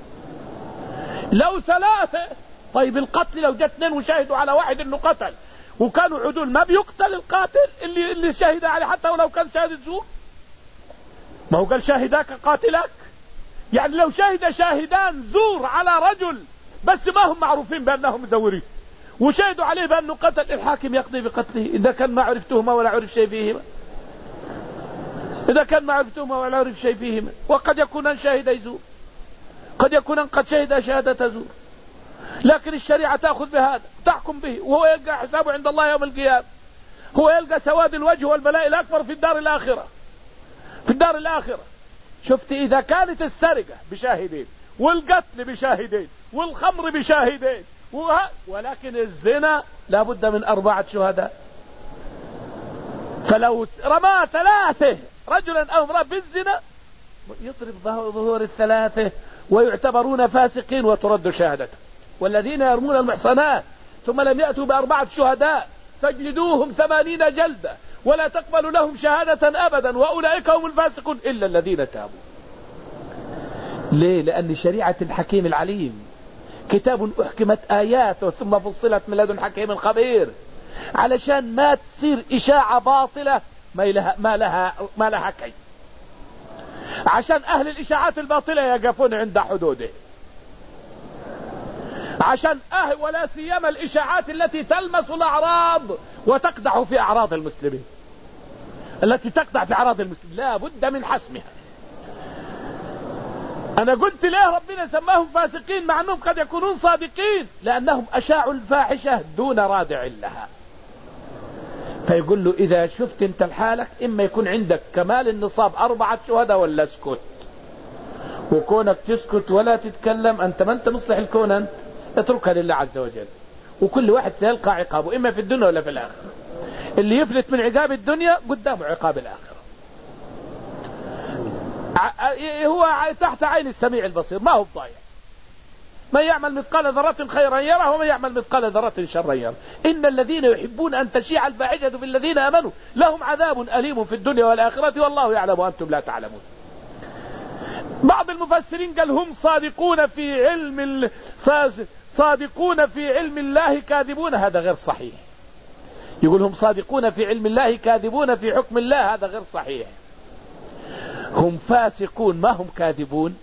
لو 3، طيب القتل لو جت 2 وشاهدوا على واحد انه قتل وكانوا عدول، ما بيقتل القاتل اللي شهد عليه حتى ولو كان شاهد زور؟ ما هو قال شاهداك قاتلك. يعني لو شاهد شاهدان زور على رجل بس ما هم معروفين بأنهم مزورين وشاهدوا عليه بأنه قتل، الحاكم يقضي بقتله إذا كان ما عرف تهمة ولا عرف شيء فيه. إذا كان ما عرفتهما ولا عرف شيء فيهما. وقد يكون شاهد يزور، قد يكون قد شهد شهادة زور، لكن الشريعة تأخذ بهذا تحكم به، وهو يلقى حسابه عند الله يوم القيامة. هو يلقى سواد الوجه والبلاء الأكبر في الدار الآخرة. في الدار الآخرة شفت إذا كانت السرقة بشاهدين، والقتل بشاهدين، والخمر بشاهدين، ولكن الزنا لابد من 4 شهداء. فلو رمى 3 رجلا أو امرأة بالزنا يضرب ظهور ال3 ويعتبرون فاسقين وترد شهادته. والذين يرمون المحصنات ثم لم يأتوا ب4 شهداء فاجلدوهم 80 جلدة ولا تقبلوا لهم شهادة أبدا وأولئك هم الفاسقون إلا الذين تابوا. ليه؟ لأن شريعة الحكيم العليم كتاب أحكمت آياته ثم فصلت من لدن حكيم خبير، علشان ما تصير إشاعة باطلة ما لها كي، عشان أهل الإشاعات الباطلة يقفون عند حدوده، عشان ولا سيما الإشاعات التي تلمس الأعراض وتقدح في أعراض المسلمين، التي تقدح في أعراض المسلمين لا بد من حسمها. أنا قلت ليه ربنا سماهم فاسقين مع أنهم قد يكونون صادقين؟ لأنهم أشاعوا الفاحشة دون رادع لها. فيقول له إذا شفت أنت لحالك إما يكون عندك كمال النصاب 4 شهداء ولا اسكت. وكونك تسكت ولا تتكلم أنت ما أنت مصلح الكون، أنت اتركها لله عز وجل، وكل واحد سيلقى عقابه إما في الدنيا ولا في الآخرة. اللي يفلت من عقاب الدنيا قدامه عقاب الآخرة. هو تحت عين السميع البصير، ما هو ضايع. من يعمل مثقال ذرة خيرا يره ومن يعمل مثقال ذرة شرا يره. إن الذين يحبون أن تشيع الفاحشة في الذين آمنوا لهم عذاب أليم في الدنيا والآخرة والله يعلم وأنتم لا تعلمون. بعض المفسرين قال هم صادقون في علم الله كاذبون، هذا غير صحيح. يقول هم صادقون في علم الله كاذبون في حكم الله، هذا غير صحيح. هم فاسقون ما هم كاذبون.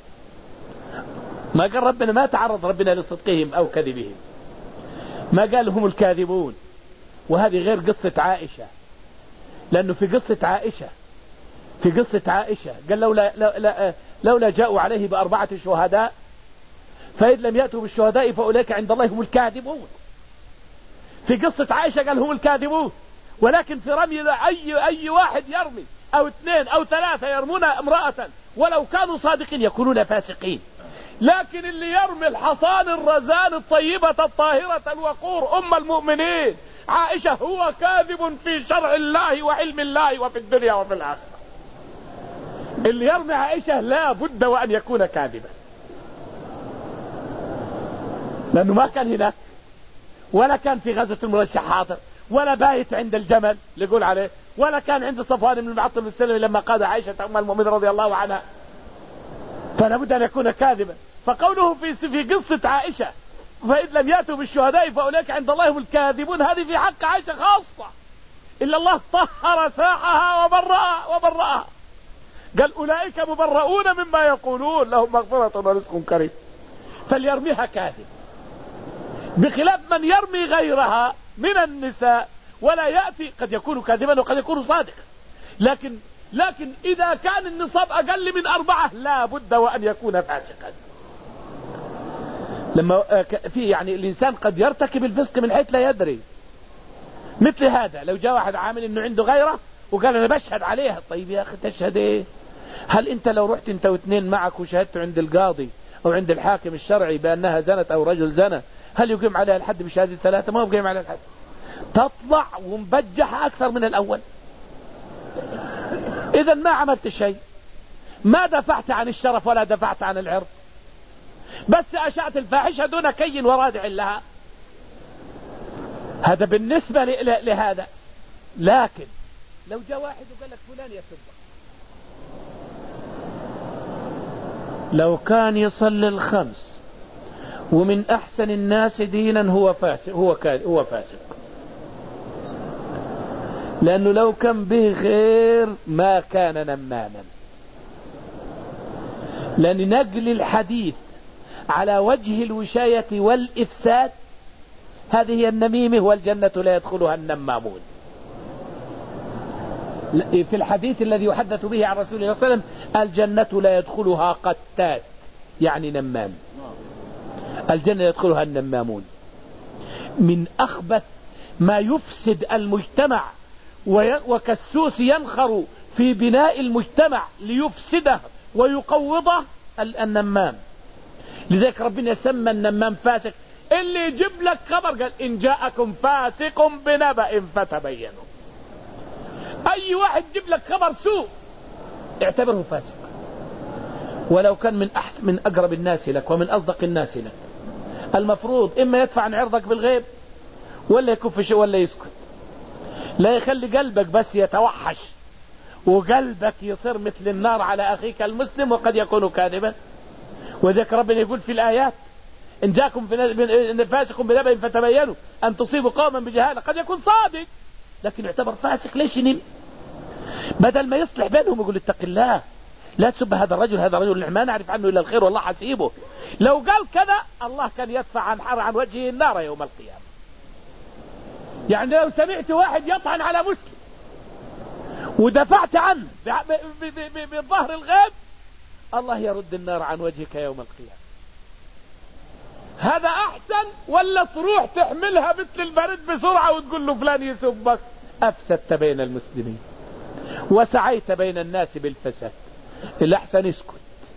ما قال ربنا، ما تعرض ربنا لصدقهم أو كذبهم، ما قال هم الكاذبون. وهذه غير قصة عائشة، لأنه في قصة عائشة قال لولا جاءوا عليه ب4 شهداء فإذ لم يأتوا بالشهداء فأولئك عند الله هم الكاذبون. في قصة عائشة قال هم الكاذبون، ولكن في رمي أي واحد يرمي أو 2 أو 3 يرمون امرأة ولو كانوا صادقين يكونون فاسقين. لكن اللي يرمي الحصان الرزان الطيبة الطاهرة الوقور أم المؤمنين عائشة هو كاذب في شرع الله وعلم الله وفي الدنيا وفي الآخرة. اللي يرمي عائشة لا بد وأن يكون كاذبا، لأنه ما كان هناك ولا كان في غزوة المرشح حاضر ولا بايت عند الجمل اللي يقول عليه، ولا كان عند صفوان بن المعطل السلمي لما قاد عائشة أم المؤمنين رضي الله عنها، فلا بد أن يكون كاذبا. فقوله في قصة عائشة فإذ لم يأتوا بالشهداء فأولئك عند الله هم الكاذبون، هذه في حق عائشة خاصة، إلا الله طهر ساحها وبرأها. قال أولئك مبرؤون مما يقولون لهم مغفرة ورزق كريم. فليرميها كاذب، بخلاف من يرمي غيرها من النساء ولا يأتي، قد يكون كاذبا وقد يكون صادقا. لكن إذا كان النصاب أقل من 4 لا بد وأن يكون فاسقا. لما يعني الإنسان قد يرتكب الفسق من حيث لا يدري. مثل هذا لو جاء واحد عامل إنه عنده غيره وقال أنا بشهد عليها، طيب يا أخي تشهد إيه؟ هل أنت لو رحت أنت و2 معك وشهدت عند القاضي أو عند الحاكم الشرعي بأنها زنت أو رجل زنى، هل يقيم عليها الحد بشهادة 3؟ ما يقيم عليها الحد، تطلع ومبجح أكثر من الأول. إذا ما عملت شيء، ما دفعت عن الشرف ولا دفعت عن العرض، بس أشعت الفاحشة دون كي ورادع لها. هذا بالنسبة لهذا. لكن لو جاء واحد وقال لك فلان يسبك، لو كان يصلي الخمس ومن أحسن الناس دينا هو فاسق، هو فاسق، لأنه لو كان به خير ما كان نماما. لأن نقل الحديث على وجه الوشاية والإفساد هذه هي النميمة، والجنة لا يدخلها النمامون. في الحديث الذي يحدث به عن رسول الله صلى الله عليه وسلم: الجنة لا يدخلها قتات، يعني نمام. الجنة يدخلها النمامون. من أخبث ما يفسد المجتمع وكالسوس ينخر في بناء المجتمع ليفسده ويقوضه النمام. لذلك ربنا سمى النمام فاسق. اللي يجيب لك خبر قال: إن جاءكم فاسق بنبأ فتبينوا. أي واحد يجيب لك خبر سوء اعتبره فاسق، ولو كان من أقرب الناس لك ومن أصدق الناس لك. المفروض إما يدفع عن عرضك بالغيب، ولا يكف شيء، ولا يسكت. لا يخلي قلبك بس يتوحش وقلبك يصير مثل النار على أخيك المسلم، وقد يكون كاذبا. وذلك ربنا يقول في الآيات: إن جاءكم فاسق بنبأ فتبينوا أن تصيبوا قوما بجهالة. قد يكون صادق لكن يعتبر فاسق. ليش ينم؟ بدل ما يصلح بينهم يقول: اتق الله، لا تسب هذا الرجل ما نعرف عنه إلا الخير والله حسيبه. لو قال كذا الله كان يدفع عن وجهه النار يوم القيامة. يعني لو سمعت واحد يطعن على مسلم ودفعت عنه بظهر الغيب، الله يرد النار عن وجهك يوم القيامة. هذا أحسن ولا تروح تحملها مثل البرد بسرعة وتقول له فلان يسبك؟ أفسدت بين المسلمين وسعيت بين الناس بالفساد. الأحسن اسكت.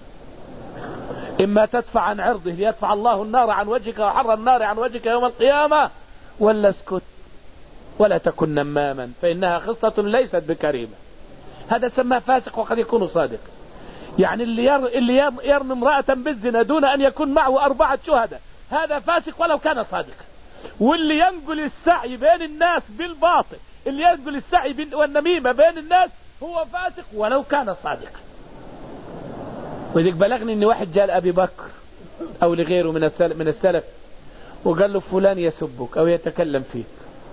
إما تدفع عن عرضه ليدفع الله النار عن وجهك وحر النار عن وجهك يوم القيامة، ولا اسكت. ولا تكن نماما فإنها خصلة ليست بكريمة. هذا سماه فاسق وقد يكون صادق. يعني اللي يرمي امرأة بالزنا دون أن يكون معه 4 شهداء، هذا فاسق ولو كان صادقا. واللي ينقل السعي بين الناس بالباطل، اللي ينقل السعي والنميمة بين الناس، هو فاسق ولو كان صادقا. وذلك بلغني ان واحد جاء لأبي بكر او لغيره من السلف وقال له: فلان يسبك او يتكلم فيك.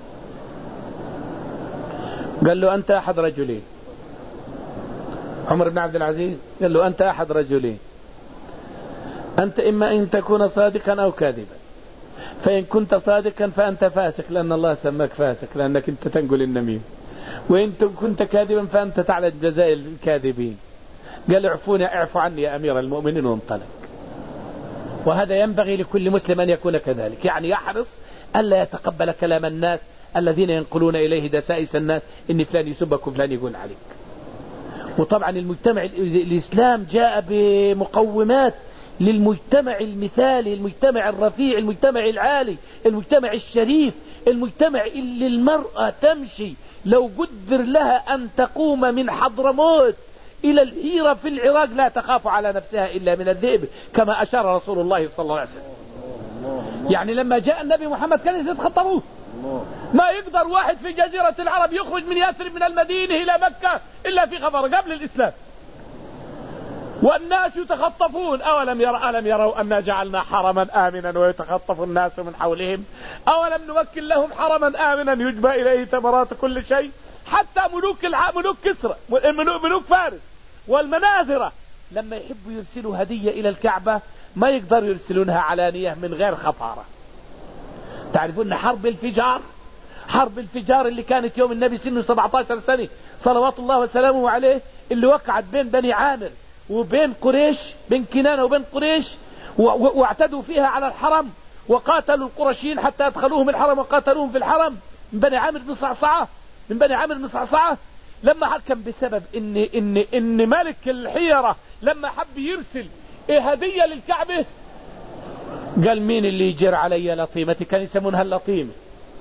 قال له: انت احد رجلين. عمر بن عبد العزيز قال له: انت احد رجلين، انت اما ان تكون صادقا او كاذبا، فان كنت صادقا فانت فاسق لان الله سماك فاسق لانك انت تنقل النميم، وان كنت كاذبا فانت تعلم جزاء الكاذبين. قال: اعفو عني يا امير المؤمنين، وانطلق. وهذا ينبغي لكل مسلم ان يكون كذلك، يعني يحرص الا يتقبل كلام الناس الذين ينقلون اليه دسائس الناس ان فلان يسبك وفلان يقول عليك. وطبعا المجتمع الإسلام جاء بمقومات للمجتمع المثالي، المجتمع الرفيع، المجتمع العالي، المجتمع الشريف، المجتمع اللي المرأة تمشي لو قدر لها أن تقوم من حضرموت إلى الهيرة في العراق لا تخاف على نفسها إلا من الذئب، كما أشار رسول الله صلى الله عليه وسلم. يعني لما جاء النبي محمد كانوا يتخطبوه. ما يقدر واحد في جزيرة العرب يخرج من يثرب من المدينة إلى مكة إلا في خبر قبل الإسلام. والناس يتخطفون. ألم يروا أن جعلنا حرما آمنا ويتخطف الناس من حولهم؟ أولم نمكن لهم حرما آمنا يجبى إليه ثمرات كل شيء؟ حتى ملوك كسرى، ملوك فارس والمناذرة لما يحبوا يرسلوا هدية إلى الكعبة ما يقدروا يرسلونها علانية من غير خفارة. تعرفون حرب الفجار اللي كانت يوم النبي سنه 17 سنة صلوات الله وسلامه عليه، اللي وقعت بين بني عامر وبين قريش، بين كنانة وبين قريش، واعتدوا فيها على الحرم وقاتلوا القرشيين حتى ادخلوهم الحرم وقاتلوهم في الحرم من بني عامر بن صعصعة. لما حكم بسبب ان ملك الحيرة لما حب يرسل هدية للكعبة قال: مين اللي يجر علي لطيمتي؟ كان يسمونها اللطيمة.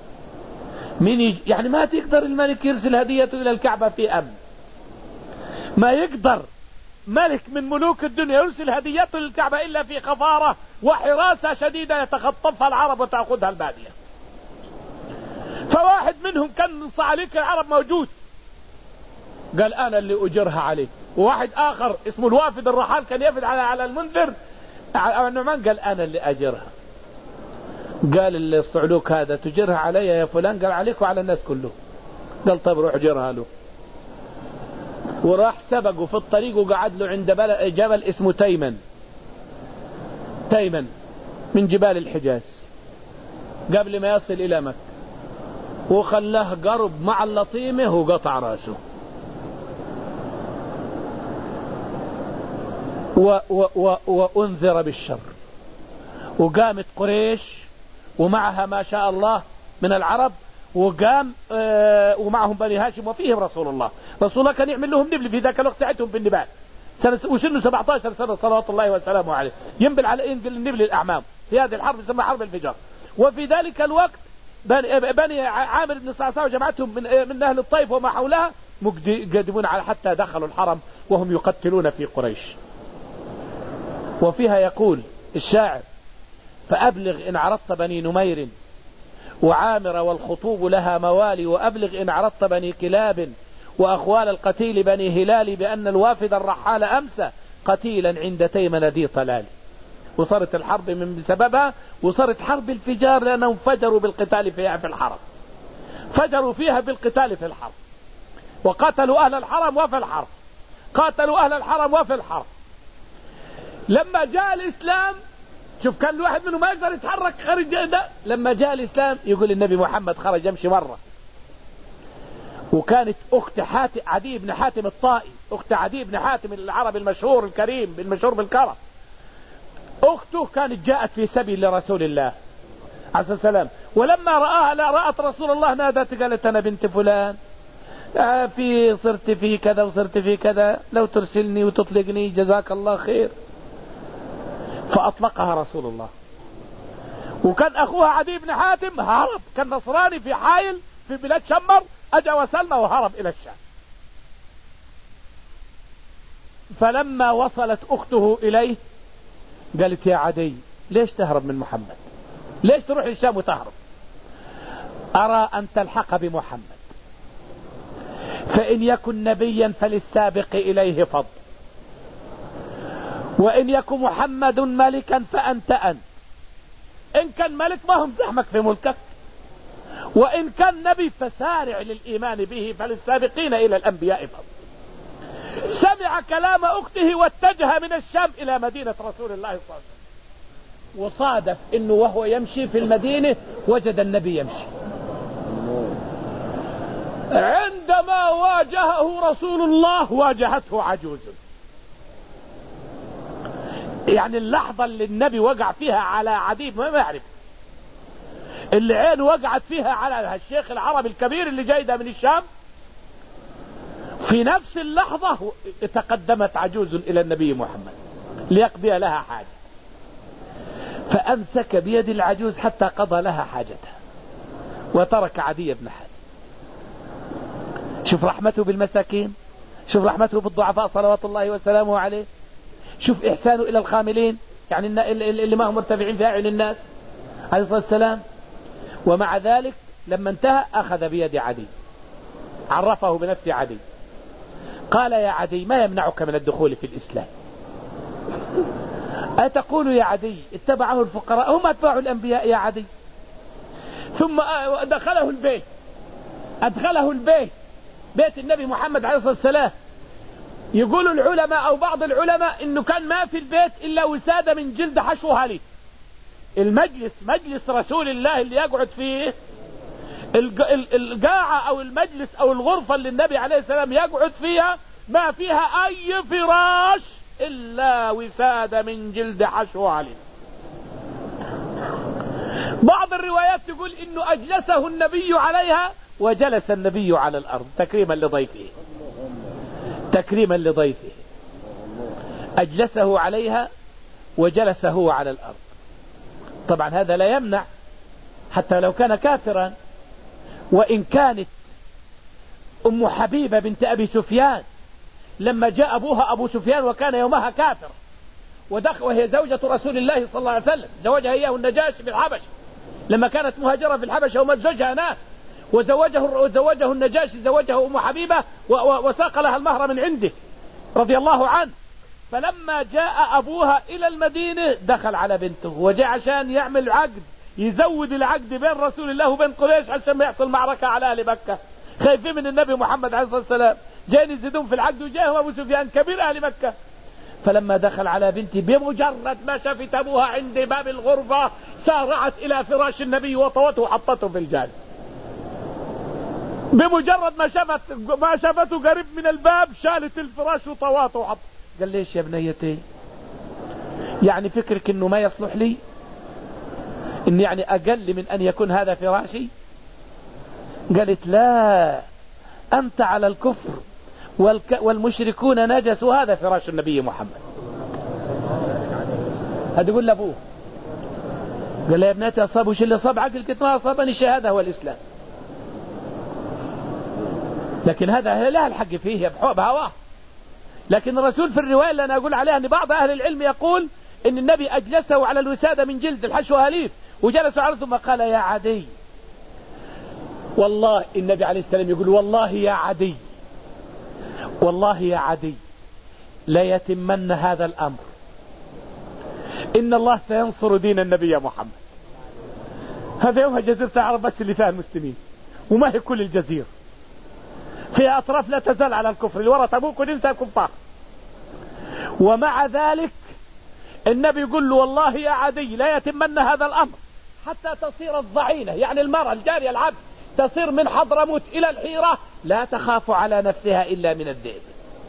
يعني ما تقدر الملك يرسل هديته إلى الكعبة في أمن. ما يقدر ملك من ملوك الدنيا يرسل هديته للكعبة إلا في خفارة وحراسة شديدة يتخطفها العرب وتأخذها البادية. فواحد منهم كان من صعاليك العرب موجود قال: أنا اللي أجرها عليه. وواحد آخر اسمه الوافد الرحال كان يفد على المنذر النعمان قال: أنا اللي أجرها. قال الصعلوك: هذا تجرها علي يا فلان؟ قال: عليك وعلى الناس كله. قال: طب روح جرها له. وراح سبقه في الطريق وقعد له عند جبل اسمه تيمن من جبال الحجاز قبل ما يصل إلى مكة، وخلاه قرب مع اللطيمة وقطع راسه. وأنذر بالشر. وقامت قريش ومعها ما شاء الله من العرب، وقام ومعهم بني هاشم وفيهم رسول الله. رسول الله كان يعمل لهم نبل في ذاك الوقت، ساعتهم بالنبال وشنه 17 سنة صلوات الله وسلامه عليه، ينبل النبل الأعمام في هذه الحرب يسمى حرب الفجار. وفي ذلك الوقت بني عامر بن صعصع وجماعتهم من أهل الطائف وما حولها مقدمون على حتى دخلوا الحرم وهم يقتلون في قريش. وفيها يقول الشاعر: فأبلغ إن عرضت بني نمير وعامر والخطوب لها موالي، وأبلغ إن عرضت بني كلاب وأخوال القتيل بني هلال، بأن الوافد الرحال أمسى قتيلا عند تيمن ذي طلال. وصارت الحرب من سببها، وصارت حرب الفجار لأنهم فجروا بالقتال فيها في الحرم، فجروا فيها بالقتال في الحرم، وقاتلوا أهل الحرم وفي الحرم، قاتلوا أهل الحرم وفي الحرم. لما جاء الإسلام، شوف كان الواحد منهم ما يقدر يتحرك خارج ده، لما جاء الإسلام يقول النبي محمد خرج يمشي مرة، وكانت أخت عدي بن حاتم الطائي، أخت عدي بن حاتم العربي المشهور الكريم المشهور بالكرم، أخته كانت جاءت في سبيل لرسول الله عليه السلام، ولما رآها لا رأت رسول الله نادت قالت: أنا بنت فلان، صرت في كذا وصرت في كذا، لو ترسلني وتطلقني جزاك الله خير. فأطلقها رسول الله. وكان أخوها عدي بن حاتم هرب، كان نصراني في حائل في بلاد شمر، أجا وسلم وهرب إلى الشام. فلما وصلت أخته إليه قالت: يا عدي ليش تهرب من محمد؟ ليش تروح للشام وتهرب؟ أرى أن تلحق بمحمد، فإن يكن نبيا فللسابق إليه فضل، وإن يكن محمد ملكا فأنت أنت. إن كان ملك ما هم زحمك في ملكك، وإن كان نبي فسارع للإيمان به، فللسابقين إلى الأنبياء فضل. سمع كلام أخته واتجه من الشام إلى مدينة رسول الله صلى الله عليه وسلم، وصادف إنه وهو يمشي في المدينة وجد النبي يمشي. عندما واجهه رسول الله واجهته عجوز. يعني اللحظة اللي النبي وقع فيها على عدي ما يعرف، اللي عين وقعت فيها على الشيخ العربي الكبير اللي جاي ده من الشام، في نفس اللحظة تقدمت عجوز إلى النبي محمد ليقضي لها حاجة، فأمسك بيد العجوز حتى قضى لها حاجتها وترك عدي بن حاتم. شوف رحمته بالمساكين، شوف رحمته بالضعفاء صلوات الله وسلامه عليه، شوف إحسانه إلى الخاملين، يعني اللي ما هم مرتفعين في أعين الناس عليه الصلاة والسلام. ومع ذلك لما انتهى أخذ بيد عدي، عرفه بنفس عدي، قال: يا عدي ما يمنعك من الدخول في الإسلام؟ أتقول يا عدي اتبعه الفقراء، هم أتباع الأنبياء يا عدي. ثم دخله البيت، أدخله البيت، بيت النبي محمد عليه الصلاة والسلام. يقول العلماء أو بعض العلماء إنه كان ما في البيت إلا وسادة من جلد حشوها لي. المجلس، مجلس رسول الله اللي يقعد فيه، القاعة أو المجلس أو الغرفة اللي النبي عليه السلام يقعد فيها، ما فيها أي فراش إلا وسادة من جلد حشوها لي. بعض الروايات تقول إنه أجلسه النبي عليها وجلس النبي على الأرض تكريما لضيفه، تكريما لضيفه، أجلسه عليها وجلس هو على الأرض. طبعا هذا لا يمنع حتى لو كان كافرا. وإن كانت أم حبيبة بنت أبي سفيان لما جاء أبوها أبو سفيان وكان يومها كافر، وهي زوجة رسول الله صلى الله عليه وسلم، زوجها إياه النجاشي في الحبشة لما كانت مهاجرة في الحبشة ومات زوجها هناك، وزوجه النجاشي، زوجه أم حبيبة وساق لها المهر من عنده رضي الله عنه. فلما جاء أبوها إلى المدينة دخل على بنته وجاء عشان يعمل عقد، يزود العقد بين رسول الله وبين قريش عشان ما يحصل معركة على أهل مكة، خايفين من النبي محمد عليه الصلاة والسلام، جاء يزيدون في العقد، وجاءهم أبو سفيان كبير أهل مكة. فلما دخل على بنتي بمجرد ما شافت أبوها عند باب الغرفة سارعت إلى فراش النبي وطوته وحطته في الجانب. بمجرد ما شافته قريب من الباب شالت الفراش وطواته وحط. قال: ليش يا بنيتي؟ يعني فكرك انه ما يصلح لي، ان يعني اقل من ان يكون هذا فراشي؟ قالت لا، انت على الكفر والمشركون نجس، وهذا فراش النبي محمد. هذا يقول لابوه، قال يا ابنتي اصابه شيء اللي اصاب عقلك؟ ما اصابني شيء، هذا هو الاسلام. لكن هذا لا الحق فيه بهواه. لكن الرسول في الرواية اللي أنا أقول عليها أن بعض أهل العلم يقول أن النبي أجلسه على الوسادة من جلد الحشو هليف، وجلسوا على ثم قال يا عدي، والله النبي عليه السلام يقول والله يا عدي، والله يا عدي ليتمن هذا الأمر، إن الله سينصر دين النبي يا محمد. هذا يوم جزيرة العرب بس اللي فيها المسلمين، وما هي كل الجزيرة، فيها أطراف لا تزال على الكفر، الورى تبوك وننسى الكفار. ومع ذلك النبي يقول له والله يا عدي لا يتمن هذا الأمر حتى تصير الضعينة، يعني المرأة الجارية العبد، تصير من حضرموت إلى الحيرة لا تخاف على نفسها إلا من الذئب.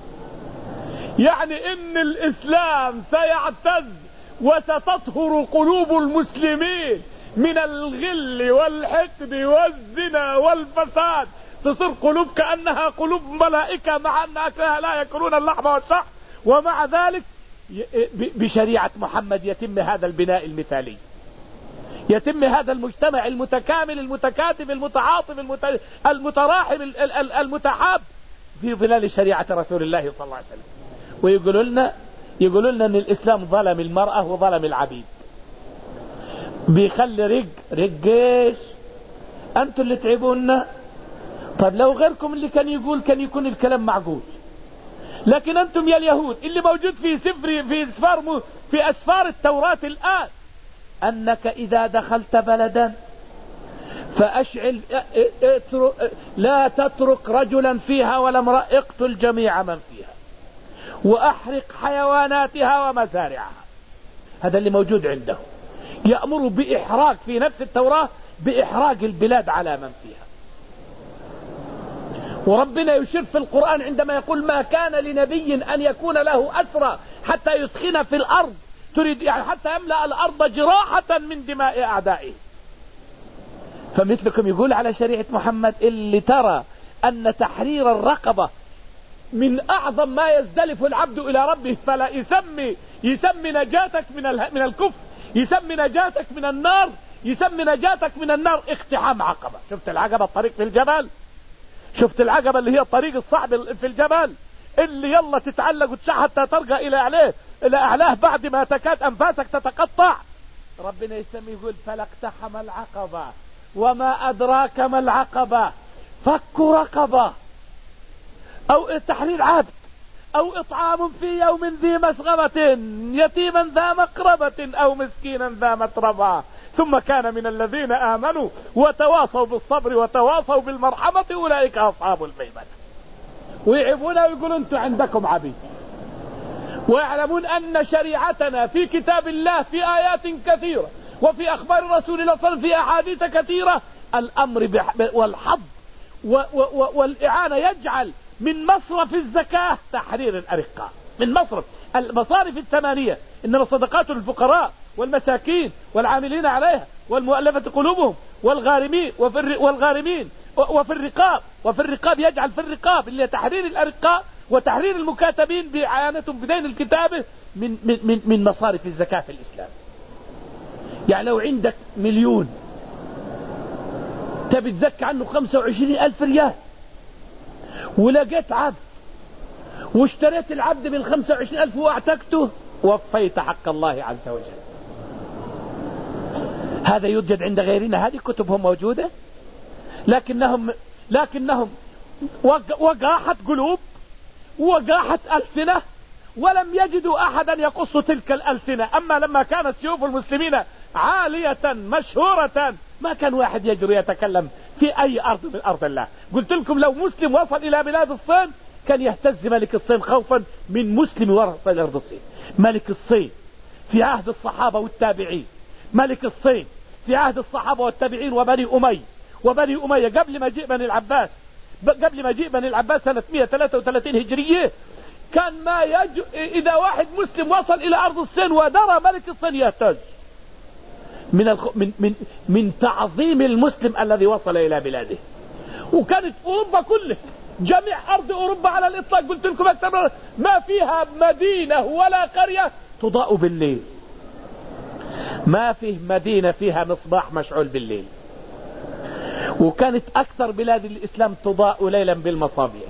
يعني إن الإسلام سيعتز وستطهر قلوب المسلمين من الغل والحقد والزنا والفساد، تصير قلوب كأنها قلوب ملائكة، مع أنها لا يأكلون اللحم والشحم، ومع ذلك بشريعة محمد يتم هذا البناء المثالي، يتم هذا المجتمع المتكامل المتكاتف المتعاطف المتراحم المتحاب في ظلال شريعة رسول الله صلى الله عليه وسلم. ويقولوا لنا أن الإسلام ظلم المرأة وظلم العبيد، بيخلي رقيش أنتم اللي تعبونا. طيب لو غيركم اللي كان يقول كان يكون الكلام معقول، لكن أنتم يا اليهود اللي موجود في أسفار التوراة الآن أنك إذا دخلت بلدا فأشعل لا تترك رجلا فيها ولا امرأة، اقتل جميع من فيها وأحرق حيواناتها ومزارعها. هذا اللي موجود عنده، يأمر بإحراق في نفس التوراة بإحراق البلاد على من فيها. وربنا يشير في القرآن عندما يقول ما كان لنبي أن يكون له أسرى حتى يثخن في الأرض، تريد يعني حتى يملأ الأرض جراحة من دماء أعدائه. فمثلكم يقول على شريعة محمد اللي ترى أن تحرير الرقبة من أعظم ما يزدلف العبد إلى ربه، فلا يسمي نجاتك من الكفر، يسمي نجاتك من النار، يسمي نجاتك من النار اقتحام عقبة. شفت العقبة الطريق في الجبل، شفت العقبة اللي هي الطريق الصعب في الجبل اللي يلا تتعلق وتشع حتى ترقى إلى أعلاه بعد ما تكاد أنفاسك تتقطع. ربنا يسمي يقول فلاقتحم العقبة وما أدراك ما العقبة، فك رقبة أو تحرير عبد أو إطعام في يوم ذي مسغبة يتيما ذا مقربة أو مسكينا ذا متربة ثم كان من الذين آمنوا وتواصوا بالصبر وتواصوا بالمرحمة أولئك أصحاب الميمنة. ويعبون ويقولون أنتم عندكم عبيد، ويعلمون أن شريعتنا في كتاب الله في آيات كثيرة وفي أخبار رسول الله صلى الله عليه وسلم في أحاديث كثيرة الأمر والحظ والإعانة يجعل من مصرف الزكاة تحرير الأرقاء، من مصرف المصارف الثمانية، إنما الصدقات للفقراء والمساكين والعاملين عليها والمؤلفة قلوبهم والغارمين وفي الرقاب يجعل في الرقاب اللي تحرير الأرقاء وتحرير المكاتبين بإعانتهم بدين الكتابة من مصارف الزكاة في الإسلام. يعني لو عندك 1,000,000 تبي تزكي عنه 25,000 ريال، ولقيت عبد واشتريت العبد من 25,000 واعتقته، وفيت حق الله عز وجل. هذا يوجد عند غيرنا، هذه كتبهم موجودة، لكنهم وقاحت قلوب وقاحت ألسنة، ولم يجدوا أحدا يقص تلك الألسنة. أما لما كانت سيوف المسلمين عالية مشهورة ما كان واحد يجري يتكلم في أي أرض من أرض الله. قلت لكم لو مسلم وصل إلى بلاد الصين كان يهتز ملك الصين خوفا من مسلم وصل إلى أرض الصين. ملك الصين في عهد الصحابة والتابعين، ملك الصين في عهد الصحابة والتابعين وبني أمية قبل ما جاء بني العباس سنة 133 هجرية، كان إذا واحد مسلم وصل إلى أرض الصين ودرى ملك الصين يهتز من تعظيم المسلم الذي وصل إلى بلاده. وكانت أوروبا كلها، جميع أرض أوروبا على الإطلاق، قلت لكم أكثر ما فيها مدينة ولا قرية تضاء بالليل، ما فيه مدينة فيها مصباح مشعول بالليل. وكانت أكثر بلاد الإسلام تضاء ليلا بالمصابيح.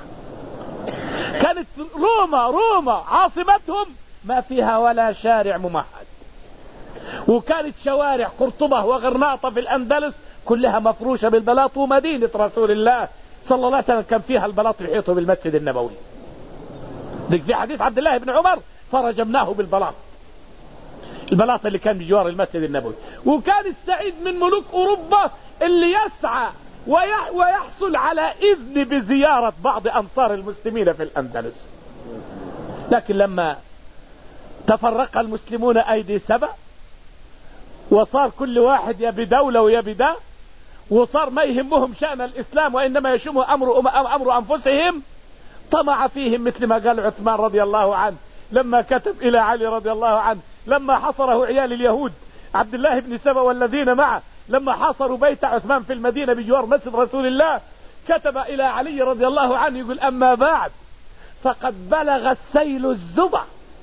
كانت روما عاصمتهم ما فيها ولا شارع ممهد. وكانت شوارع قرطبة وغرناطة في الأندلس كلها مفروشة بالبلاط. ومدينة رسول الله صلى الله عليه وسلم كان فيها البلاط يحيطه بالمسجد النبوي. في حديث عبد الله بن عمر فرجمناه بالبلاط، البلاط اللي كان بجوار المسجد النبوي. وكان السعيد من ملوك أوروبا اللي يسعى ويحصل على إذن بزيارة بعض أنصار المسلمين في الأندلس. لكن لما تفرق المسلمون أيدي سبع، وصار كل واحد يبي دولة ويبي ده، وصار ما يهمهم شأن الإسلام وإنما يشمه أمر أنفسهم، طمع فيهم مثل ما قال عثمان رضي الله عنه لما كتب إلى علي رضي الله عنه لما حصره عيال اليهود عبد الله بن سبأ والذين معه، لما حاصروا بيت عثمان في المدينة بجوار مسجد رسول الله، كتب إلى علي رضي الله عنه يقول: أما بعد فقد بلغ السيل الزبع،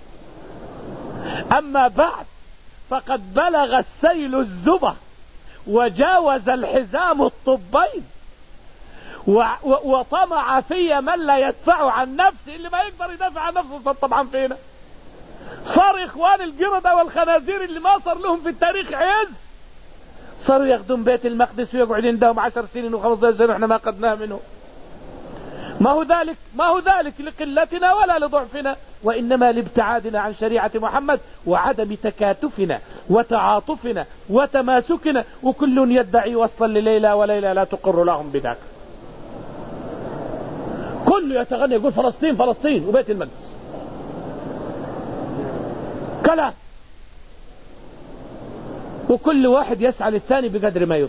أما بعد فقد بلغ السيل الزبع وجاوز الحزام الطبين، وطمع في من لا يدفع عن نفسه. اللي ما يقدر يدافع عن نفسه طبعا فينا. صار إخوان القردة والخنازير اللي ما صار لهم في التاريخ عز، صاروا ياخذون بيت المقدس ويقعدون عندهم 10 سنين و15 سنة واحنا ما قدناه منه. ما هو ذلك لقلتنا ولا لضعفنا، وإنما لابتعادنا عن شريعة محمد وعدم تكاتفنا وتعاطفنا وتماسكنا. وكل يدعي وصلا لليلى وليلى لا تقر لهم بذاك. كله يتغنى يقول فلسطين فلسطين وبيت المقدس، كلام. وكل واحد يسعى للثاني بقدر ما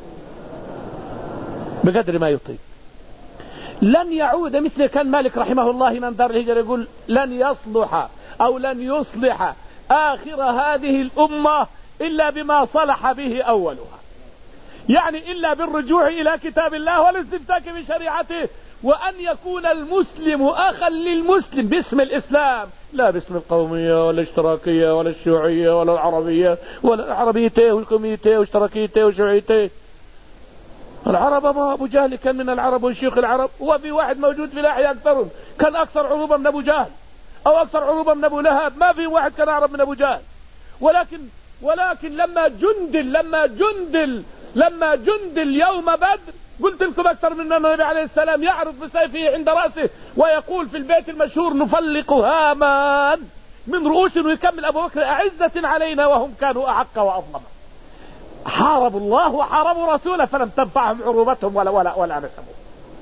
يطيق. لن يعود مثل كان مالك رحمه الله من دار الهجرة يقول: لن يصلح أو لن يصلح آخر هذه الأمة إلا بما صلح به أولها، يعني إلا بالرجوع إلى كتاب الله والاستمساك بشريعته، وأن يكون المسلم أخا للمسلم باسم الإسلام، لا باسم القومية ولا الاشتراكية ولا الشيوعية ولا العربية ولا العربيتين والكوميتين واشتراكيتين وشيوعيتين. العرب، ما أبو جهل كان من العرب وشيوخ العرب، وفي واحد موجود في الأحياء أكثرهم كان أكثر عروبا من أبو جهل أو أكثر عروبا من أبو لهب، ما في واحد كان أعرب من أبو جهل. ولكن لما جندل يوم بدر، قلت لكم أكثر من النبي عليه السلام يعرض بسيفه عند رأسه ويقول في البيت المشهور: نفلق هامان من رؤوس، ويكمل أبو بكر: أعزة علينا وهم كانوا أحق وأظلم. حاربوا الله وحاربوا رسوله فلم تنفعهم عروبتهم ولا نسبهم.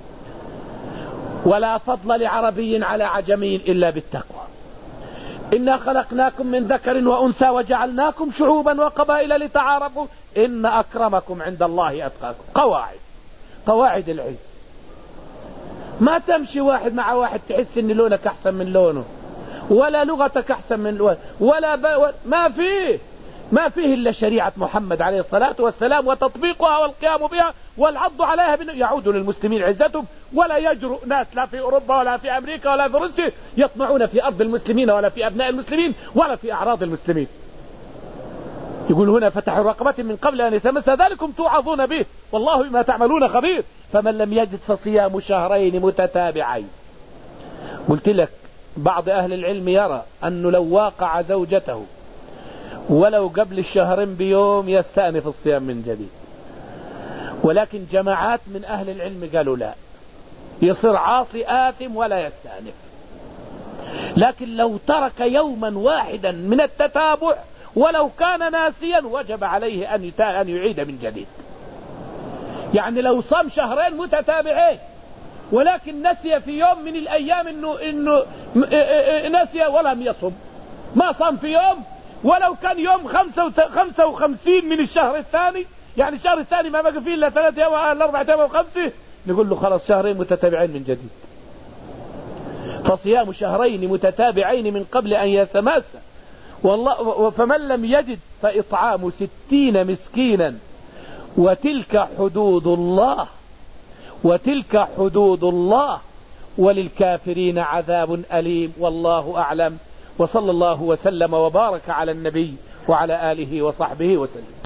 ولا فضل لعربي على عجمي إلا بالتقوى. إنا خلقناكم من ذكر وأنثى وجعلناكم شعوبا وقبائل لتعارفوا إن أكرمكم عند الله أتقاكم. قواعد العز. ما تمشي واحد مع واحد تحس ان لونك احسن من لونه، ولا لغتك احسن من لونه، ما فيه الا شريعة محمد عليه الصلاة والسلام وتطبيقها والقيام بها والعض عليها يعود للمسلمين عزتهم. ولا يجرؤ ناس لا في اوروبا ولا في امريكا ولا في روسيا يطمعون في ارض المسلمين ولا في ابناء المسلمين ولا في اعراض المسلمين. يقول هنا: فتح رقبة من قبل أن يتمس ذلكم توعظون به والله بما تعملون خبير. فمن لم يجد فصيام شهرين متتابعين. قلت لك بعض أهل العلم يرى أنه لو واقع زوجته ولو قبل الشهرين بيوم يستأنف الصيام من جديد، ولكن جماعات من أهل العلم قالوا لا، يصير عاصي آثم ولا يستأنف. لكن لو ترك يوما واحدا من التتابع ولو كان ناسيا وجب عليه أن يعيد من جديد. يعني لو صام شهرين متتابعين ولكن نسي في يوم من الأيام إنه نسي ولم يصم، ما صام في يوم، ولو كان يوم 55 من الشهر الثاني، يعني الشهر الثاني ما بقى فيه إلا 3 أيام 4 أيام و5، نقول له خلاص شهرين متتابعين من جديد. فصيام شهرين متتابعين من قبل أن يتماسا، فمن لم يجد فإطعام 60 مسكينا، وتلك حدود الله، وتلك حدود الله، وللكافرين عذاب أليم. والله أعلم، وصلى الله وسلم وبارك على النبي وعلى آله وصحبه وسلم.